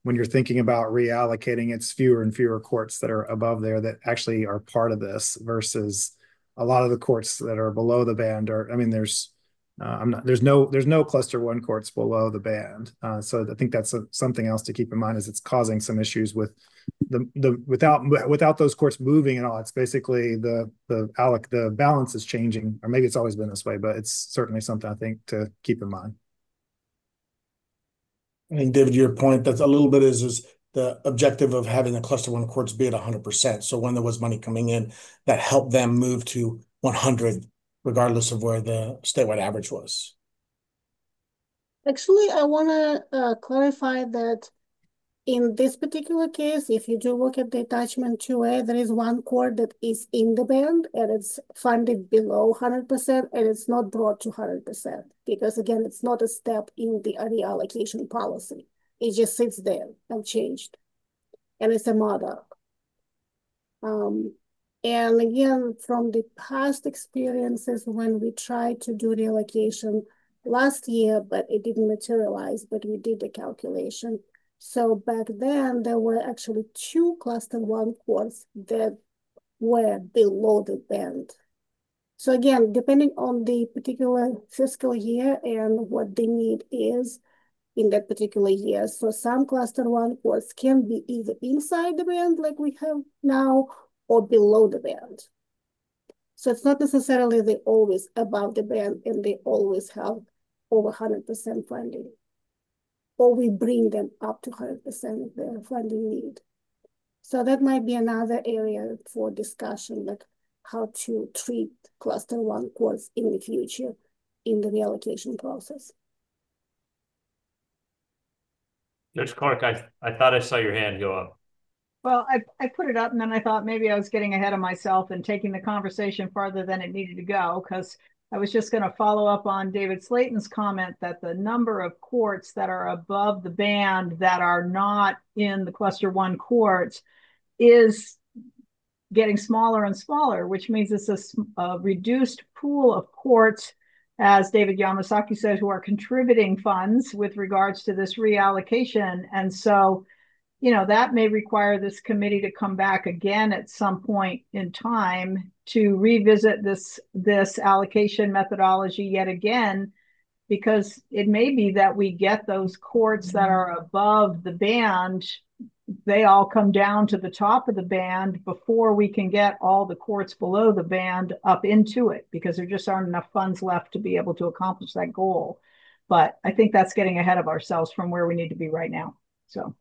when you're thinking about reallocating, it's fewer and fewer courts that are above there that actually are part of this versus a lot of the courts that are below the band are, I mean, there's no cluster one courts below the band. So I think that's something else to keep in mind is it's causing some issues with without those courts moving at all. It's basically the balance is changing, or maybe it's always been this way, but it's certainly something I think to keep in mind. I think, David, your point, that's a little bit is the objective of having the cluster one courts be at 100%. So when there was money coming in, that helped them move to 100, regardless of where the statewide average was. Actually, I want to clarify that in this particular case, if you do look at the attachment 2A, there is one court that is in the band and it's funded below 100% and it's not brought to 100% because, again, it's not a step in the reallocation policy. It just sits there unchanged and it's a model. And again, from the past experiences when we tried to do reallocation last year, but it didn't materialize, but we did the calculation. So back then, there were actually 2 cluster 1 courts that were below the band. So again, depending on the particular fiscal year and what the need is in that particular year. So some cluster 1 courts can be either inside the band like we have now or below the band. So it's not necessarily they always above the band and they always have over 100% funding. Or we bring them up to 100% of their funding need. So that might be another area for discussion, like how to treat cluster 1 courts in the future in the reallocation process. Judge Clark, I thought I saw your hand go up. Well, I put it up and then I thought maybe I was getting ahead of myself and taking the conversation farther than it needed to go, because I was just going to follow up on David Slayton's comment that the number of courts that are above the band that are not in the cluster 1 courts is getting smaller and smaller, which means it's a reduced pool of courts, as David Yamasaki says, who are contributing funds with regards to this reallocation. And so, you know, that may require this committee to come back again at some point in time to revisit this allocation methodology yet again, because it may be that we get those courts that are above the band, they all come down to the top of the band before we can get all the courts below the band up into it, because there just aren't enough funds left to be able to accomplish that goal. But I think that's getting ahead of ourselves from where we need to be right now. So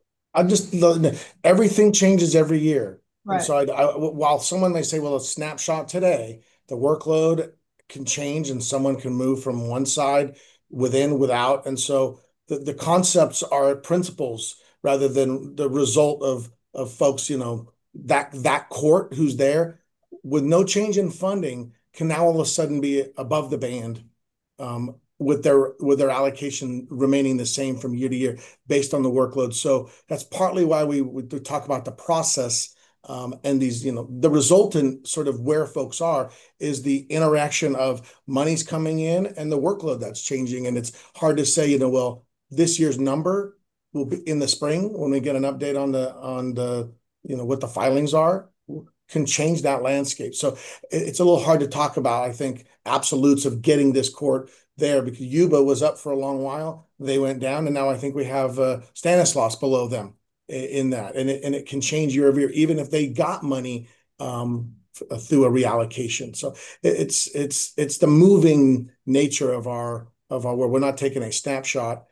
everything changes every year. Right. And so while someone may say, well, a snapshot today, the workload can change and someone can move from one side without. And so the concepts are principles rather than the result of folks, you know, that court who's there with no change in funding can now all of a sudden be above the band, with their allocation remaining the same from year to year based on the workload. So that's partly why we talk about the process, and these, you know, the resultant sort of where folks are is the interaction of money's coming in and the workload that's changing. And it's hard to say, you know, well, this year's number will be in the spring when we get an update on the you know, what the filings are, can change that landscape. So it's a little hard to talk about, I think, absolutes of getting this court there, because Yuba was up for a long while. They went down, and now I think we have Stanislaus below them in that. And it can change year over year, even if they got money through a reallocation. So it's the moving nature of our where we're not taking a snapshot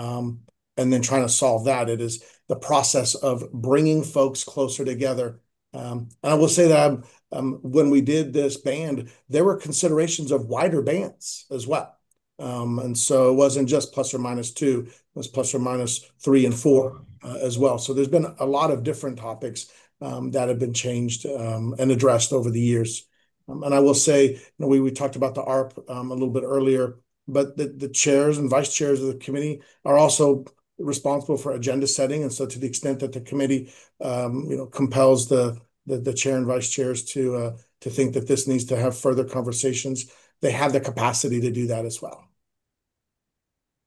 and then trying to solve that. It is the process of bringing folks closer together. And I will say that when we did this band, there were considerations of wider bands as well. And so it wasn't just plus or minus 2, it was plus or minus 3 and 4 as well. So there's been a lot of different topics that have been changed and addressed over the years. And I will say, you know, we talked about the ARP a little bit earlier, but the chairs and vice chairs of the committee are also responsible for agenda setting. And so to the extent that the committee, you know, compels the chair and vice chairs to think that this needs to have further conversations, they have the capacity to do that as well.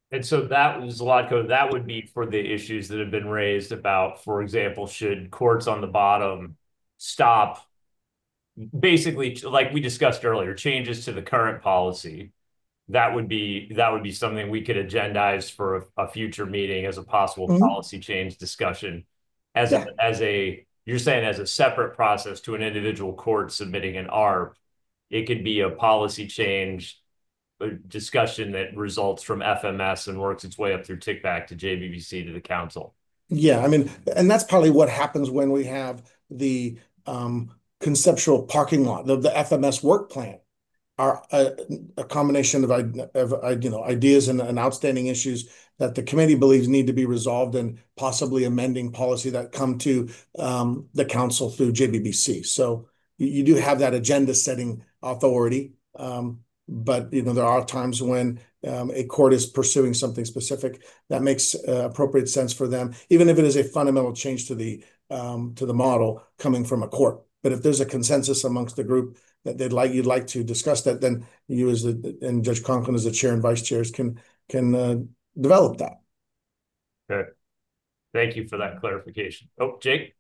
And so that was Zlatko, that would be for the issues that have been raised about, for example, should courts on the bottom stop, basically, like we discussed earlier, changes to the current policy. That would be something we could agendize for a future meeting as a possible policy change discussion. You're saying as a separate process to an individual court submitting an ARP, it could be a policy change, a discussion that results from FMS and works its way up through TICBAC to JBBC to the council. Yeah, I mean, and that's probably what happens when we have the conceptual parking lot, the FMS work plan, are a combination of ideas and outstanding issues that the committee believes need to be resolved, and possibly amending policy that come to the council through JBBC. So you do have that agenda setting authority, but there are times when a court is pursuing something specific that makes appropriate sense for them, even if it is a fundamental change to the model coming from a court. But if there's a consensus amongst the group that you'd like to discuss that, then you and Judge Conklin as the chair and vice chairs can develop that. Okay. Thank you for that clarification. Oh, Jake?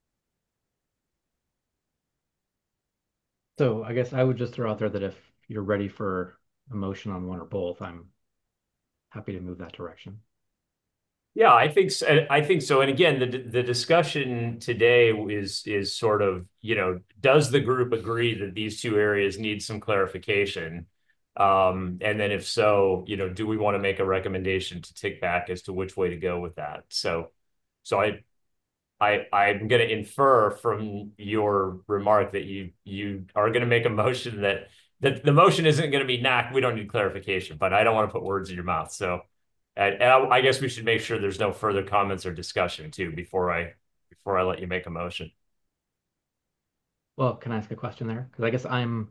So I guess I would just throw out there that if you're ready for a motion on one or both, I'm happy to move that direction. Yeah, I think so. And again, the discussion today is sort of, does the group agree that these two areas need some clarification? And then if so, do we want to make a recommendation to TICBAC as to which way to go with that? So I'm going to infer from your remark that you are going to make a motion that the motion isn't going to be we don't need clarification, but I don't want to put words in your mouth. So and I guess we should make sure there's no further comments or discussion too before I let you make a motion. Well, can I ask a question there? Because I guess I'm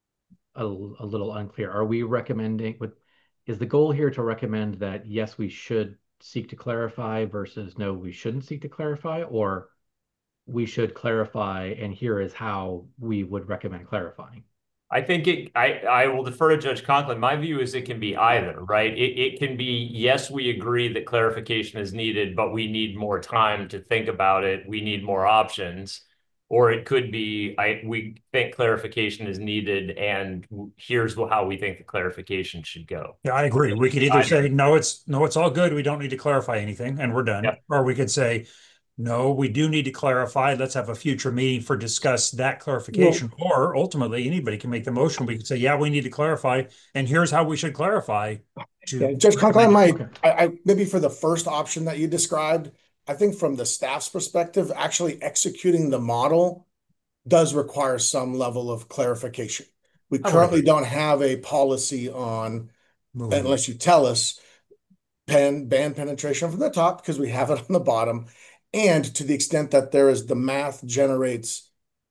a little unclear. Are we recommending, is the goal here to recommend that yes, we should seek to clarify versus no, we shouldn't seek to clarify, or we should clarify and here is how we would recommend clarifying? I think I will defer to Judge Conklin. My view is it can be either, right? It can be, yes, we agree that clarification is needed, but we need more time to think about it. We need more options. Or it could be, we think clarification is needed, and here's how we think the clarification should go. Yeah, I agree. We could either say, no, it's all good. We don't need to clarify anything, and we're done. Yep. Or we could say, no, we do need to clarify. Let's have a future meeting for discuss that clarification. Well, or ultimately, anybody can make the motion. We could say, yeah, we need to clarify, and here's how we should clarify. Judge Conklin, I maybe for the first option that you described, I think from the staff's perspective, actually executing the model does require some level of clarification. We currently don't have a policy on, unless you tell us, ban penetration from the top, because we have it on the bottom. And to the extent that there is the math generates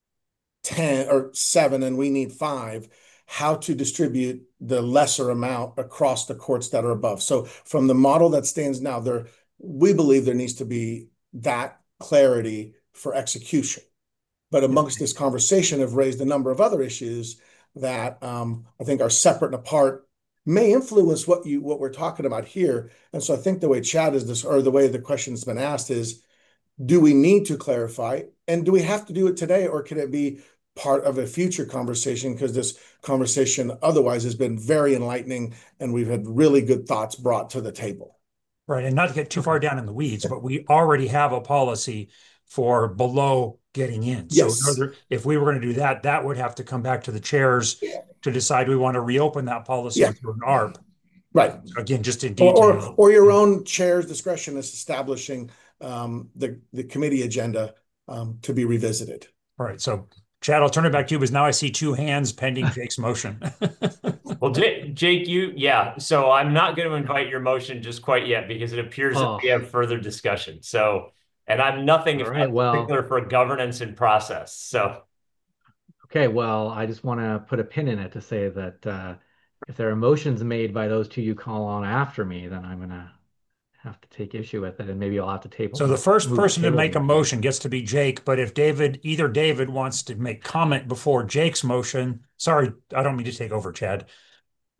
10 or 7 and we need 5, how to distribute the lesser amount across the courts that are above. So from the model that stands now, we believe there needs to be that clarity for execution. But amongst this conversation have raised a number of other issues that I think are separate and apart, may influence what we're talking about here. And so I think the way Chad is this, or the way the question's been asked is, do we need to clarify? And do we have to do it today, or can it be part of a future conversation? Because this conversation otherwise has been very enlightening, and we've had really good thoughts brought to the table. Right. And not to get too far down in the weeds, but we already have a policy for below getting in. Yes. So if we were going to do that, that would have to come back to the chairs to decide we want to reopen that policy through an ARP. Right. So again, just in detail. Or your own chair's discretion is establishing the committee agenda to be revisited. All right. So Chad, I'll turn it back to you, because now I see 2 hands pending Jake's motion. Well, Jake, so I'm not going to invite your motion just quite yet, because it appears that we have further discussion. So, and I'm nothing in particular for governance and process. So, okay, well, I just want to put a pin in it to say that if there are motions made by those 2 you call on after me, then I'm going to have to take issue with it, and maybe I'll have to table. So the first person to make a motion gets to be Jake, but if either David wants to make comment before Jake's motion, sorry, I don't mean to take over, Chad.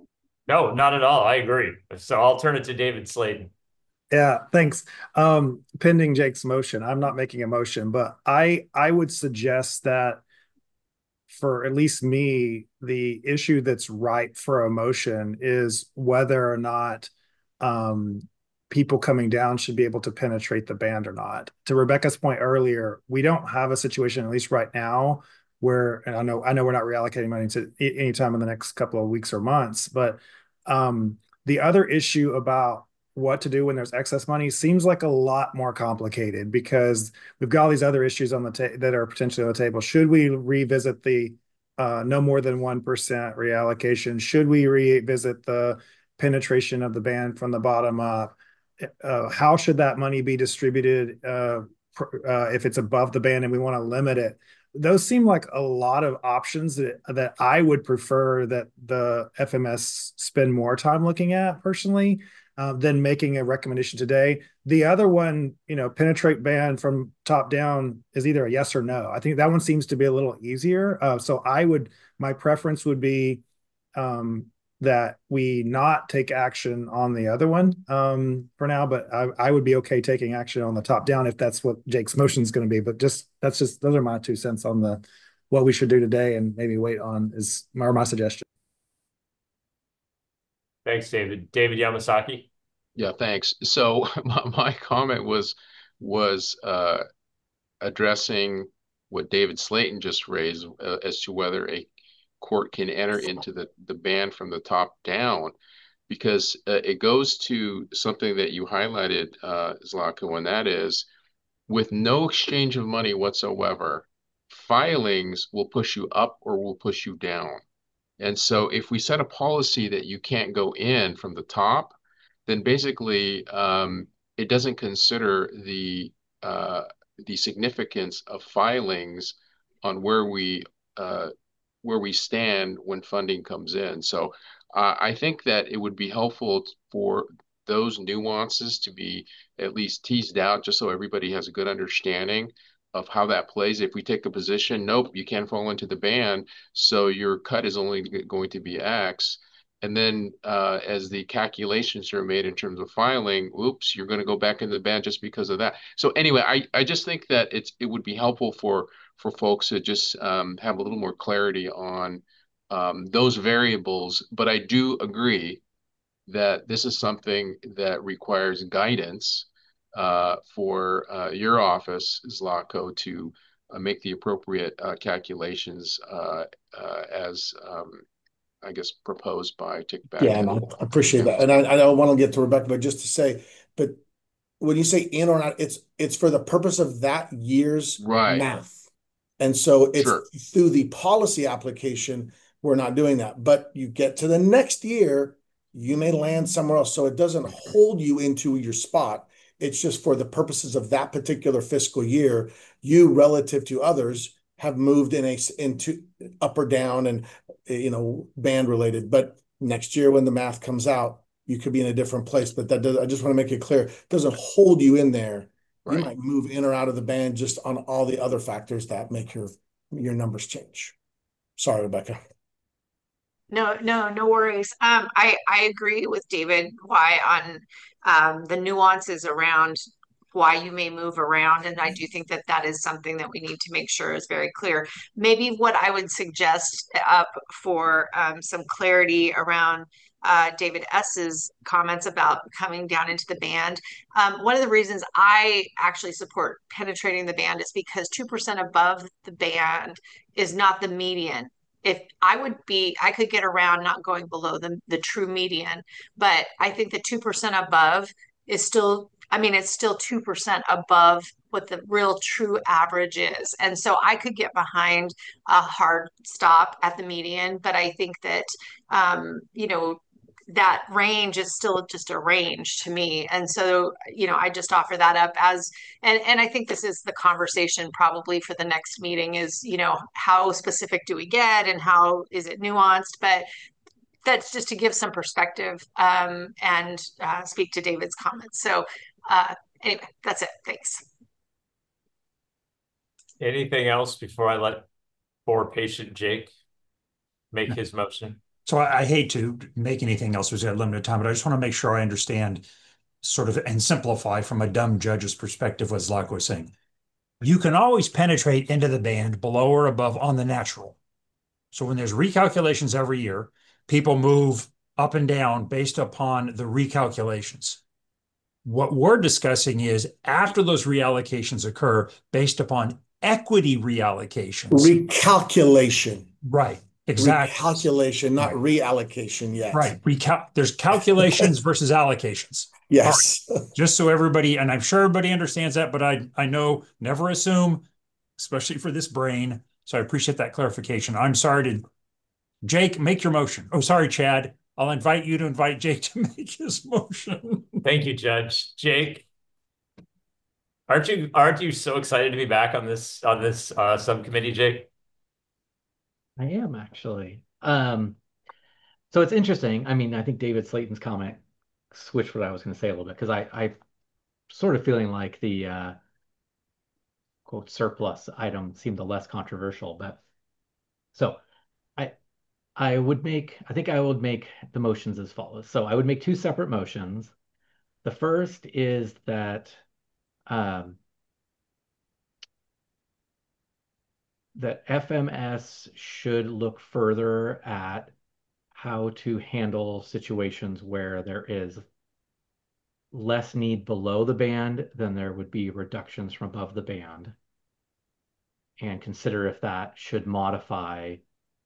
No, not at all. I agree. So I'll turn it to David Slayton. Yeah, thanks. Pending Jake's motion, I'm not making a motion, but I would suggest that for at least me, the issue that's ripe for a motion is whether or not people coming down should be able to penetrate the band or not. To Rebecca's point earlier, we don't have a situation, at least right now, where, and I know we're not reallocating money to any time in the next couple of weeks or months, but the other issue about what to do when there's excess money seems like a lot more complicated because we've got all these other issues on the that are potentially on the table. Should we revisit the no more than 1% reallocation? Should we revisit the penetration of the band from the bottom up? How should that money be distributed if it's above the band and we want to limit it? Those seem like a lot of options that I would prefer that the FMS spend more time looking at personally than making a recommendation today. The other one, penetrate band from top down is either a yes or no. I think that one seems to be a little easier. So my preference would be that we not take action on the other one for now, but I would be okay taking action on the top down if that's what Jake's motion is going to be. But those are my 2 cents on what we should do today and maybe wait on is my suggestion. Thanks, David. David Yamasaki. Yeah, thanks. So my comment was addressing what David Slayton just raised as to whether a court can enter into the band from the top down, because it goes to something that you highlighted, Zlatko, and that is, with no exchange of money whatsoever, filings will push you up or will push you down. And so if we set a policy that you can't go in from the top, then basically it doesn't consider the significance of filings on where we stand when funding comes in. So I think that it would be helpful for those nuances to be at least teased out, just so everybody has a good understanding of how that plays. If we take a position, nope, you can't fall into the band, so your cut is only going to be X. And then as the calculations are made in terms of filing, oops, you're going to go back into the band just because of that. So anyway, I just think that it would be helpful for folks to just have a little more clarity on those variables. But I do agree that this is something that requires guidance for your office, Zlatko, to make the appropriate calculations as I guess proposed by TICBAC. Yeah, and I appreciate that. And I don't want to get to Rebecca, but just to say, but when you say in or not, it's for the purpose of that year's math. And so it's through the policy application, we're not doing that. But you get to the next year, you may land somewhere else. So it doesn't hold you into your spot. It's just for the purposes of that particular fiscal year, you relative to others have moved into up or down and band related. But next year when the math comes out, you could be in a different place. But I just want to make it clear, it doesn't hold you in there. You might move in or out of the band just on all the other factors that make your numbers change. Sorry, Rebecca. No worries. I agree with David on the nuances around why you may move around. And I do think that is something that we need to make sure is very clear. Maybe what I would suggest for some clarity around David S.'s comments about coming down into the band. One of the reasons I actually support penetrating the band is because 2% above the band is not the median. If I could get around not going below the true median, but I think the 2% above is still, it's still 2% above what the real true average is. And so I could get behind a hard stop at the median, but I think that, that range is still just a range to me. And so, I just offer that up and I think this is the conversation probably for the next meeting is, how specific do we get and how is it nuanced? But that's just to give some perspective and speak to David's comments. So anyway, that's it. Thanks. Anything else before I let poor patient Jake make his motion? So I hate to make anything else because we have limited time, but I just want to make sure I understand sort of and simplify from a dumb judge's perspective what Zlatko was saying. You can always penetrate into the band below or above on the natural. So when there's recalculations every year, people move up and down based upon the recalculations. What we're discussing is after those reallocations occur based upon equity reallocations. Recalculation. Right. Exactly. Recalculation, not reallocation yet. Right. There's calculations versus allocations. Yes. Right. Just so everybody, and I'm sure everybody understands that, but I know never assume, especially for this brain. So I appreciate that clarification. I'm sorry to Jake, make your motion. Oh, sorry, Chad. I'll invite you to invite Jake to make his motion. Thank you, Judge. Jake, aren't you so excited to be back on this subcommittee, Jake? I am actually. So it's interesting. I mean, I think David Slayton's comment switched what I was going to say a little bit because I sort of feeling like the quote surplus item seemed the less controversial, but so I think I would make the motions as follows. So I would make two separate motions. The first is that that FMS should look further at how to handle situations where there is less need below the band than there would be reductions from above the band, and consider if that should modify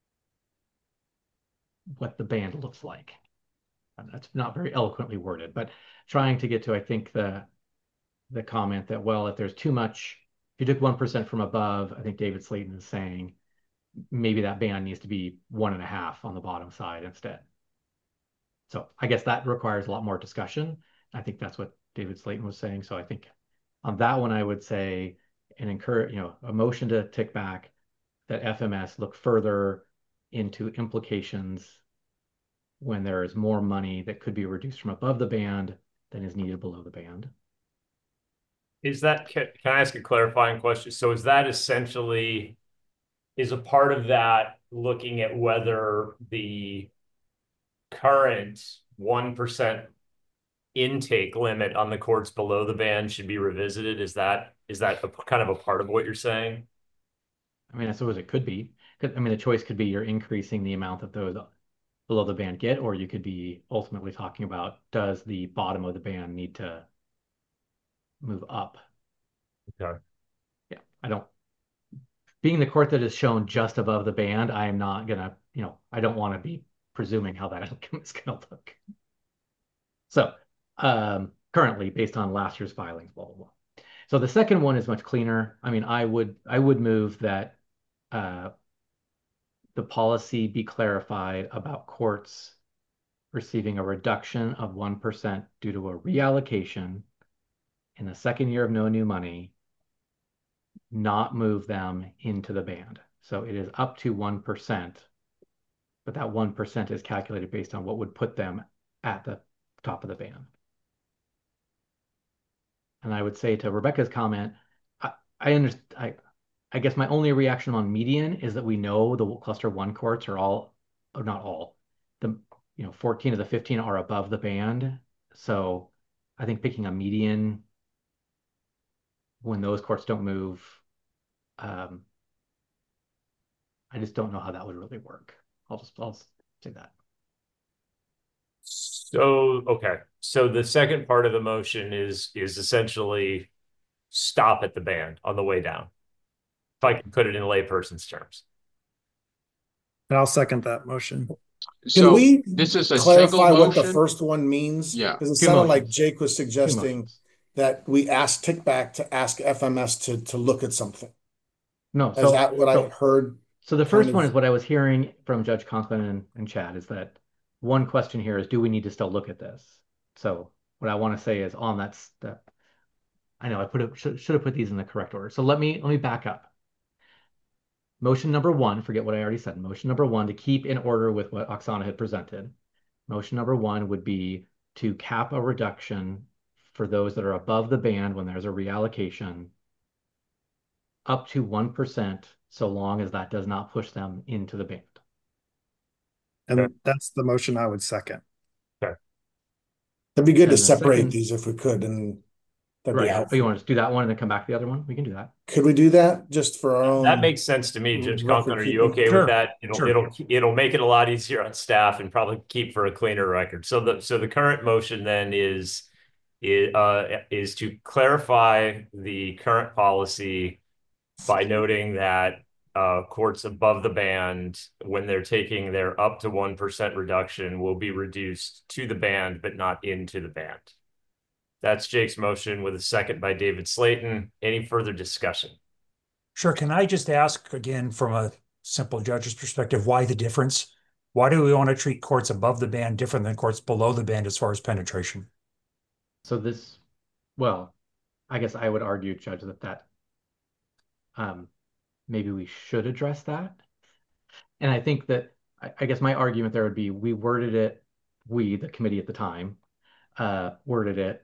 what the band looks like. And that's not very eloquently worded, but trying to get to, I think, the comment that, well, if there's too much, if you took 1% from above, I think David Slayton is saying maybe that band needs to be 1.5 on the bottom side instead. So I guess that requires a lot more discussion. I think that's what David Slayton was saying. So I think on that one, I would say and encourage, a motion to tick back that FMS look further into implications when there is more money that could be reduced from above the band than is needed below the band. Can I ask a clarifying question? So is that essentially, is a part of that looking at whether the current 1% intake limit on the courts below the band should be revisited? Is that kind of a part of what you're saying? I mean, I suppose it could be. I mean, the choice could be you're increasing the amount that those below the band get, or you could be ultimately talking about, does the bottom of the band need to move up? Okay. Yeah, being the court that is shown just above the band, I am not gonna, I don't want to be presuming how that outcome is gonna look. So currently, based on last year's filings, blah, blah, blah. So the second one is much cleaner. I mean, I would move that the policy be clarified about courts receiving a reduction of 1% due to a reallocation in the second year of no new money, not move them into the band. So it is up to 1%, but that 1% is calculated based on what would put them at the top of the band. And I would say to Rebecca's comment, I guess my only reaction on median is that we know the cluster 1 courts are all, or not all, 14 of the 15 are above the band. So I think picking a median when those courts don't move, I just don't know how that would really work. I'll say that. So, okay. So the second part of the motion is essentially stop at the band on the way down, if I can put it in layperson's terms. And I'll second that motion. Can we this is a clarify what the motion? first one means? Yeah. Because it sounded like Jake was suggesting that we ask Tickback to ask FMS to look at something. No. Is that what I heard? So the first one is what I was hearing from Judge Conklin and Chad, is that one question here is, do we need to still look at this? So what I want to say is on that step, I know I should have put these in the correct order. So let me back up. Motion number 1, forget what I already said. Motion number 1, to keep in order with what Oksana had presented. Motion number 1 would be to cap a reduction for those that are above the band when there's a reallocation up to 1%, so long as that does not push them into the band. And that's the motion I would second. Okay. It'd be good And to the separate second- these if we could, and that'd be Right. Oh, helpful. you want us to do that one and then come back to the other one? We can do that. Could we do that just for our own? That makes sense to me, Judge record Conklin. Are you keeping? okay Sure, with that? sure. It'll make it a lot easier on staff and probably keep for a cleaner record. So the current motion then is to clarify the current policy by noting that courts above the band, when they're taking their up to 1% reduction, will be reduced to the band, but not into the band. That's Jake's motion with a second by David Slayton. Any further discussion? Sure. Can I just ask again from a simple judge's perspective, why the difference? Why do we want to treat courts above the band different than courts below the band as far as penetration? So well, I guess I would argue, Judge, that maybe we should address that. And I think that, I guess my argument there would be, the committee at the time, worded it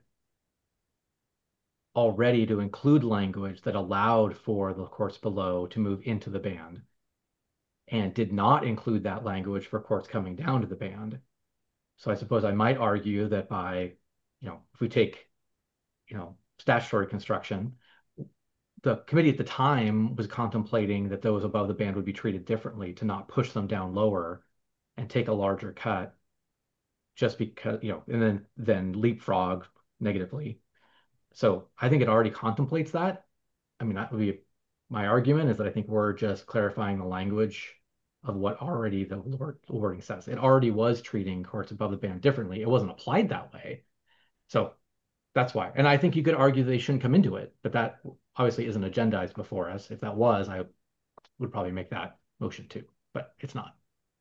already to include language that allowed for the courts below to move into the band, and did not include that language for courts coming down to the band. So I suppose I might argue that by, if we take, statutory construction, the committee at the time was contemplating that those above the band would be treated differently, to not push them down lower and take a larger cut just because, and then leapfrog negatively. So I think it already contemplates that. I mean, that would be my argument, is that I think we're just clarifying the language of what already the wording says. It already was treating courts above the band differently. It wasn't applied that way. So that's why. And I think you could argue they shouldn't come into it, but that obviously isn't agendized before us. If that was, I would probably make that motion too, but it's not.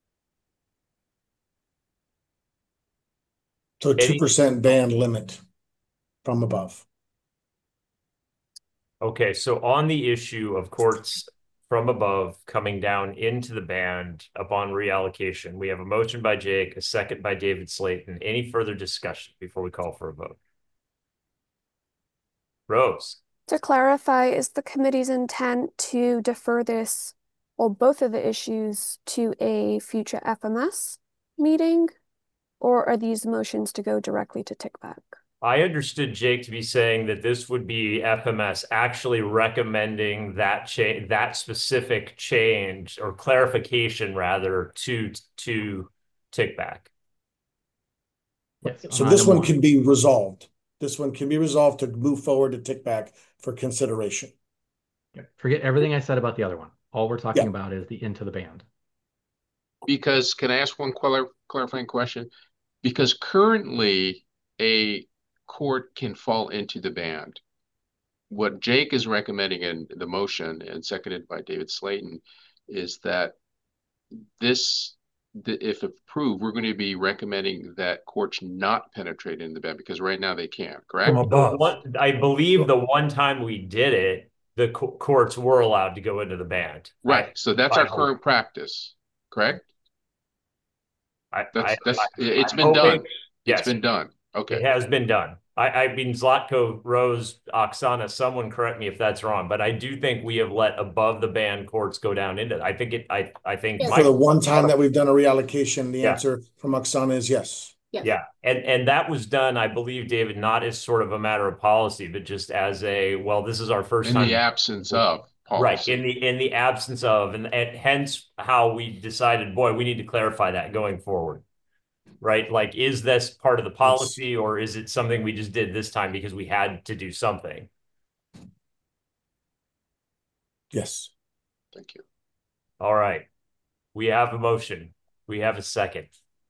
So 2% band limit from above. Okay, so on the issue of courts from above coming down into the band upon reallocation, we have a motion by Jake, a second by David Slayton. Any further discussion before we call for a vote? Rose. To clarify, is the committee's intent to defer this, or both of the issues, to a future FMS meeting? Or are these motions to go directly to TICBAC? I understood Jake to be saying that this would be FMS actually recommending that specific change or clarification rather to TICBAC. Yes, So this one can be resolved. This one can be resolved to move forward to TICBAC for consideration. Forget everything I said about the other one. All we're talking about is the into the band. Because, can I ask one clarifying question? Because currently a court can fall into the band. What Jake is recommending in the motion, and seconded by David Slayton, is that if approved, we're going to be recommending that courts not penetrate in the band, because right now they can't, correct? From above. I believe the one time we did it, the courts were allowed to go into the band. Right. So that's our current practice, correct? It's been done. Yes. It's been done. Okay. It has been done. I mean, Zlatko, Rose, Oksana, someone correct me if that's wrong, but I do think we have let above the band courts go down into it. I think For the one time that we've done a reallocation, the answer from Oksana is yes. Yeah. And that was done, I believe, David, not as sort of a matter of policy, but just as this is our first time. In the absence of policy. Right. In the absence of, and hence how we decided, boy, we need to clarify that going forward. Right? Like, is this part of the policy, or is it something we just did this time because we had to do something? Yes. Thank you. All right. We have a motion. We have a second.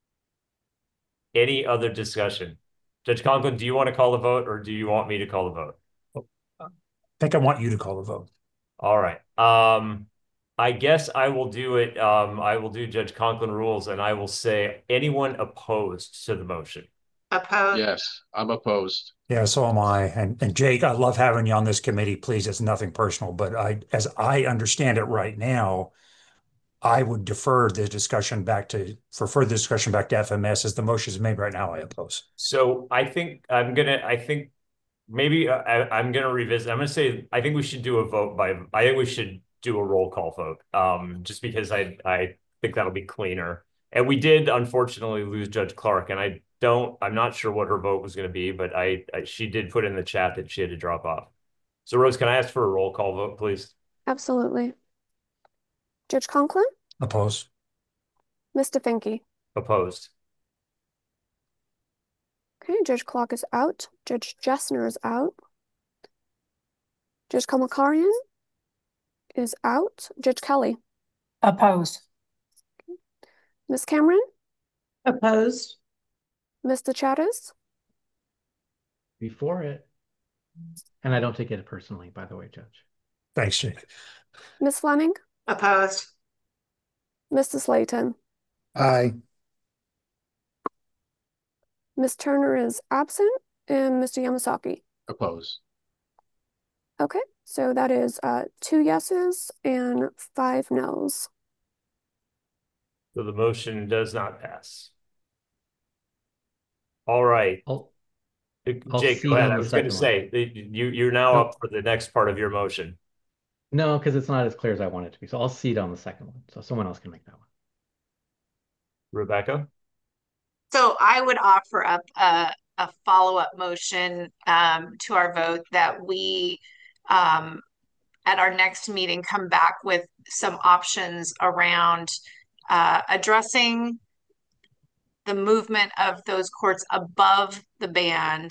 Any other discussion? Judge Conklin, do you want to call the vote, or do you want me to call the vote? I think I want you to call the vote. All right. I guess I will do it. I will do Judge Conklin rules, and I will say, anyone opposed to the motion? Opposed? Yes, I'm opposed. Yeah, so am I. And Jake, I love having you on this committee. Please, it's nothing personal, but as I understand it right now, I would defer the discussion for further discussion back to FMS. As the motion is made right now, I oppose. So I think maybe I'm going to revisit. I'm going to say, I think we should do a vote I think we should do a roll call vote, just because I think that'll be cleaner. And we did unfortunately lose Judge Clark, and I'm not sure what her vote was going to be, but she did put in the chat that she had to drop off. So Rose, can I ask for a roll call vote, please? Absolutely. Judge Conklin? Opposed. Mr. Finke? Opposed. Okay, Judge Clark is out. Judge Jessner is out. Judge Kamakarian is out. Judge Kelly? Opposed. Ms. Cameron? Opposed. Mr. Chavez? Before it. And I don't take it personally, by the way, Judge. Thanks, Jake. Ms. Fleming? Opposed. Mr. Slayton? Aye. Ms. Turner is absent, and Mr. Yamasaki? Oppose. Okay, so that is 2 yeses and 5 noes. So the motion does not pass. All right. I'll Jake, go ahead. I was going to say, you're now up for the next part of your motion. No, because it's not as clear as I want it to be. So I'll cede on the second one. So someone else can make that one. Rebecca? So I would offer up a follow-up motion to our vote that we, at our next meeting, come back with some options around addressing the movement of those courts above the band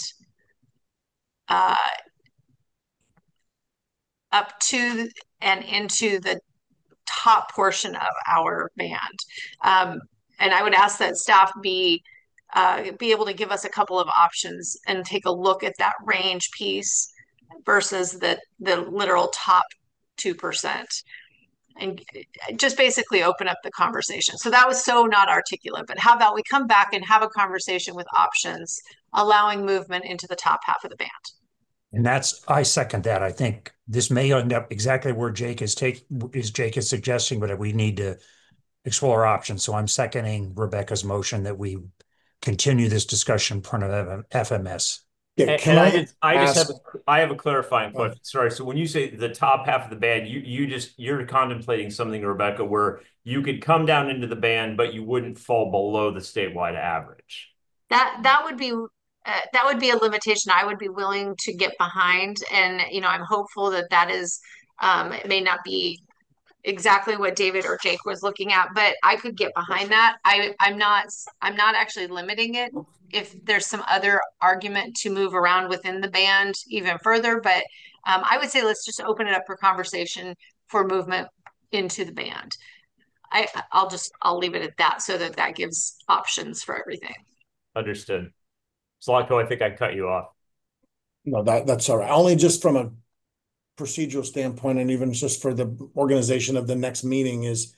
up to and into the top portion of our band. And I would ask that staff be able to give us a couple of options and take a look at that range piece versus the literal top 2%. And just basically open up the conversation. So that was so not articulate, but how about we come back and have a conversation with options, allowing movement into the top half of the band. And I second that. I think this may end up exactly where Jake is suggesting, but we need to explore options. So I'm seconding Rebecca's motion that we continue this discussion in front of FMS. Yeah, I have a clarifying question. Sorry. So when you say the top half of the band, you're contemplating something, Rebecca, where you could come down into the band, but you wouldn't fall below the statewide average. That would be a limitation I would be willing to get behind, and I'm hopeful that is it may not be exactly what David or Jake was looking at, but I could get behind that. I'm not actually limiting it if there's some other argument to move around within the band even further, but I would say let's just open it up for conversation for movement into the band. I'll leave it at that so that gives options for everything. Understood. Zlatko, I think I cut you off. No, that's all right. Only just from a procedural standpoint, and even just for the organization of the next meeting is,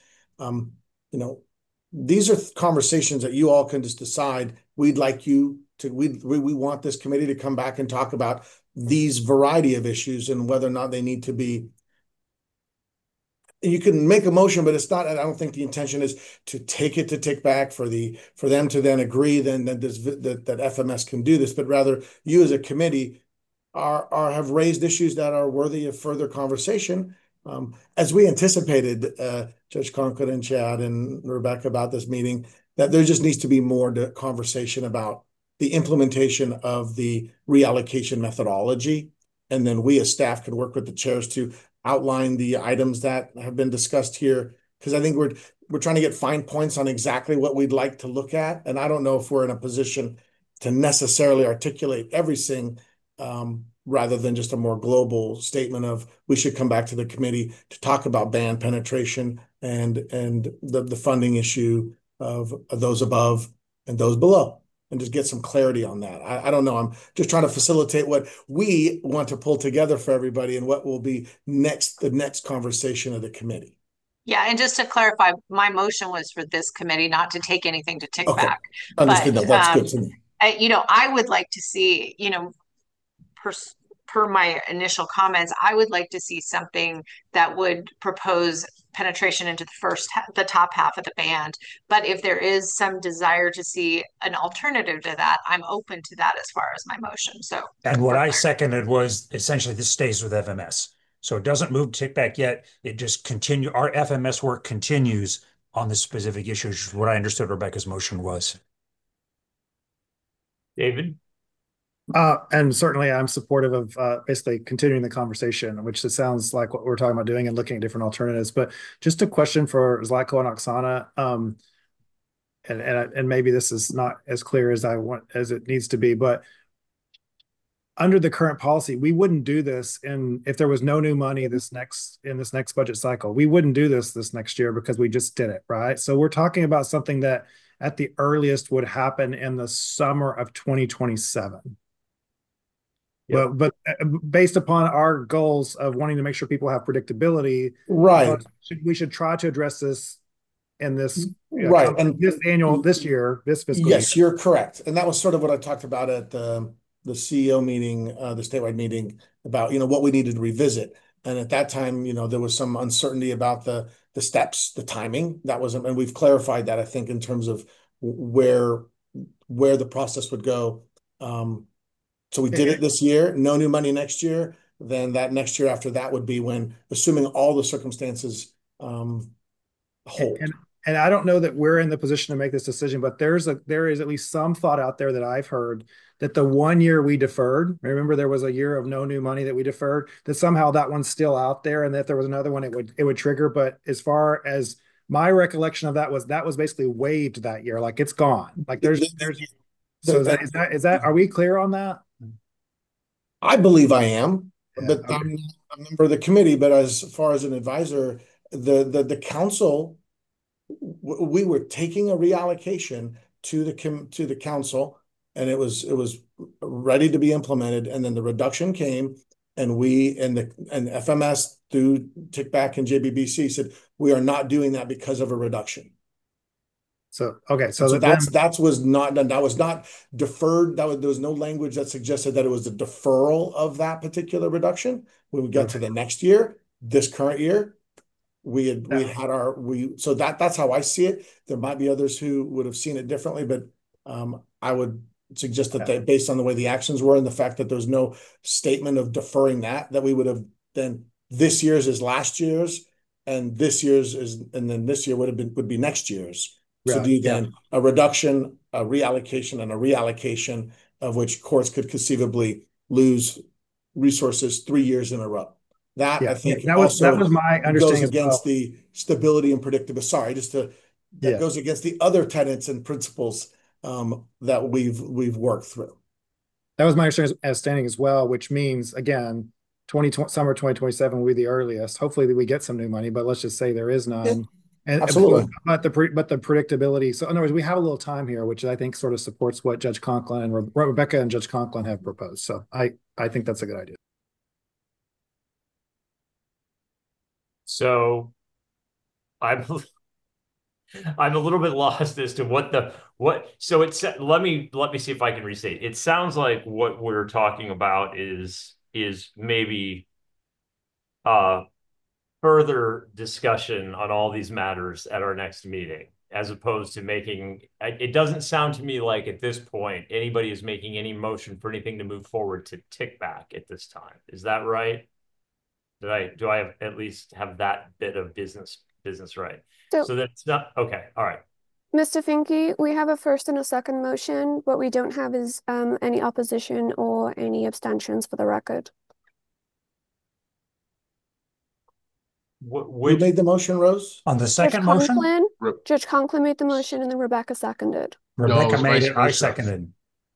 these are conversations that you all can just decide. We'd like you to, we want this committee to come back and talk about these variety of issues and whether or not they need to be. You can make a motion, but it's not, I don't think the intention is to take back for them to then agree that FMS can do this, but rather you as a committee have raised issues that are worthy of further conversation. As we anticipated, Judge Conklin and Chad and Rebecca, about this meeting, that there just needs to be more conversation about the implementation of the reallocation methodology. And then we as staff could work with the chairs to outline the items that have been discussed here. Because I think we're trying to get fine points on exactly what we'd like to look at. And I don't know if we're in a position to necessarily articulate everything, rather than just a more global statement of we should come back to the committee to talk about band penetration and the funding issue of those above and those below, and just get some clarity on that. I don't know. I'm just trying to facilitate what we want to pull together for everybody and what will be the next conversation of the committee. Yeah, and just to clarify, my motion was for this committee, not to take anything to tick back. Understood. But, that's good to me. I would like to see, per my initial comments, I would like to see something that would propose penetration into the top half of the band. But if there is some desire to see an alternative to that, I'm open to that as far as my motion. So, and what I seconded was essentially this stays with FMS. So it doesn't move tick back yet. It just our FMS work continues on this specific issue, which is what I understood Rebecca's motion was. David? And certainly I'm supportive of basically continuing the conversation, which it sounds like what we're talking about doing and looking at different alternatives. But just a question for Zlatko and Oksana, and maybe this is not as clear as as it needs to be, but under the current policy, we wouldn't do this if there was no new money in this next budget cycle. We wouldn't do this next year because we just did it, right? So we're talking about something that at the earliest would happen in the summer of 2027. Yep. But based upon our goals of wanting to make sure people have predictability, right? We should try to address this in this right and this year, this fiscal yes, year. You're correct, and that was sort of what I talked about at the CEO meeting, the statewide meeting, about what we needed to revisit. And at that time, there was some uncertainty about the steps, the timing. That wasn't, and we've clarified that, I think, in terms of where the process would go. So we did it this year, no new money next year. Then that next year after that would be when, assuming all the circumstances hold. And I don't know that we're in the position to make this decision, but there is at least some thought out there that I've heard that the 1 year we deferred, remember there was a year of no new money that we deferred, that somehow that one's still out there, and that if there was another one, it would trigger. But as far as my recollection of that was basically waived that year, like it's gone. Like there's so is that are we clear on that? I believe I am, but okay. I'm a member of the committee. But as far as an advisor, the council, we were taking a reallocation to the council, and it was ready to be implemented. And then the reduction came, and FMS through TICBAC and JBBC said we are not doing that because of a reduction. So okay, so that was not deferred. There was no language that suggested that it was a deferral of that particular reduction. When we got to the next year, this current year, so that's how I see it. There might be others who would have seen it differently, but I would suggest that based on the way the actions were and the fact that there's no statement of deferring that we would have then this year's is last year's, and this year's is, and then this year would be next year's. So do you then a reduction, a reallocation, and a reallocation, of which courts could conceivably lose resources 3 years in a row. That I think that was my understanding goes against the stability and predictability. Goes against the other tenets and principles that we've worked through. That was my understanding as well, which means again, summer 2027 will be the earliest. Hopefully we get some new money, but let's just say there is none. Yeah. Absolutely. But the predictability. So in other words, we have a little time here, which I think sort of supports what Judge Conklin and Rebecca and Judge Conklin have proposed. So I think that's a good idea. So I'm a little bit lost as to so it's, let me see if I can restate. It sounds like what we're talking about is maybe further discussion on all these matters at our next meeting, as opposed to it doesn't sound to me like at this point anybody is making any motion for anything to move forward to TICBAC at this time. Is that right? Do I at least have that bit of business right? So that's not okay. All right. Mr. Finke, we have a first and a second motion. What we don't have is any opposition or any abstentions for the record. Who made the motion, Rose? On the second motion? Judge Conklin made the motion, and then Rebecca seconded. Rebecca made it, I seconded.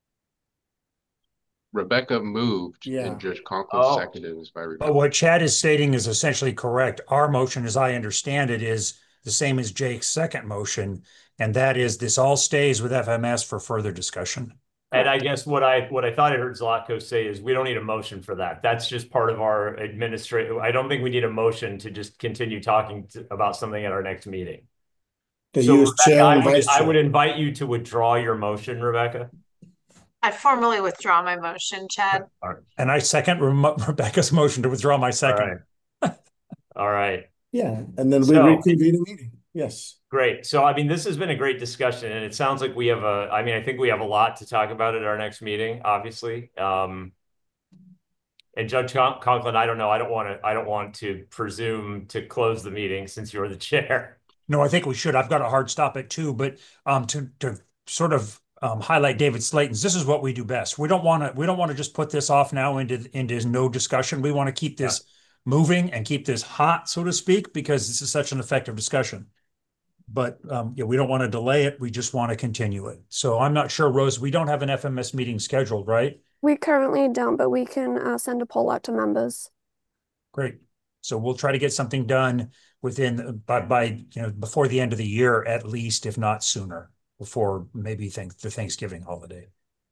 Rebecca moved, and Judge Conklin seconded. Is by Rebecca. But what Chad is stating is essentially correct. Our motion, as I understand it, is the same as Jake's second motion, and that is this all stays with FMS for further discussion. And I guess what I thought I heard Zlatko say is we don't need a motion for that. That's just part of our administrative. I don't think we need a motion to just continue talking about something at our next meeting. So Rebecca, I would invite you to withdraw your motion, Rebecca. I formally withdraw my motion, Chad. All right. And I second Rebecca's motion to withdraw my second. All right. Yeah, and then we reconvene the meeting. Yes. Great. So, I mean, this has been a great discussion, and it sounds like I think we have a lot to talk about at our next meeting, obviously. And Judge Conklin, I don't know. I don't want to presume to close the meeting since you're the chair. No, I think we should. I've got a hard stop at 2, but to sort of highlight David Slayton's, this is what we do best. We don't want to just put this off now into no discussion. We want to keep this moving and keep this hot, so to speak, because this is such an effective discussion. But yeah, we don't want to delay it. We just want to continue it. So I'm not sure, Rose, we don't have an FMS meeting scheduled, right? We currently don't, but we can send a poll out to members. Great. So we'll try to get something done within by before the end of the year, at least, if not sooner, before maybe the Thanksgiving holiday.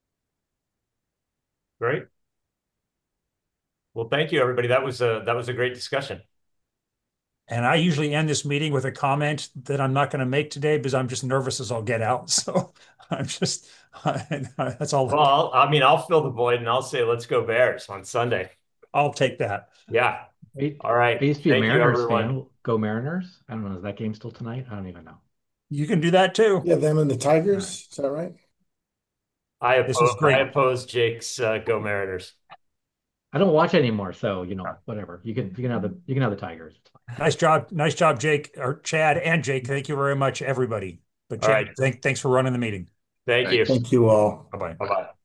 Great. Well, thank you, everybody. That was a great discussion. And I usually end this meeting with a comment that I'm not going to make today because I'm just nervous as I'll get out. So I'm just that's all. Well, I'll fill the void and I'll say, let's go Bears on Sunday. I'll take that. Yeah. All right. I used to be a Mariners fan. Go Mariners. I don't know. Is that game still tonight? I don't even know. You can do that too. Yeah, them and the Tigers. Is that right? I oppose Jake's Go Mariners. I don't watch anymore, so whatever. You can have the Tigers. Nice job, Jake or Chad and Jake. Thank you very much, everybody. But Chad, all right. Thanks for running the meeting. Thank you. Thank you all. Bye-bye.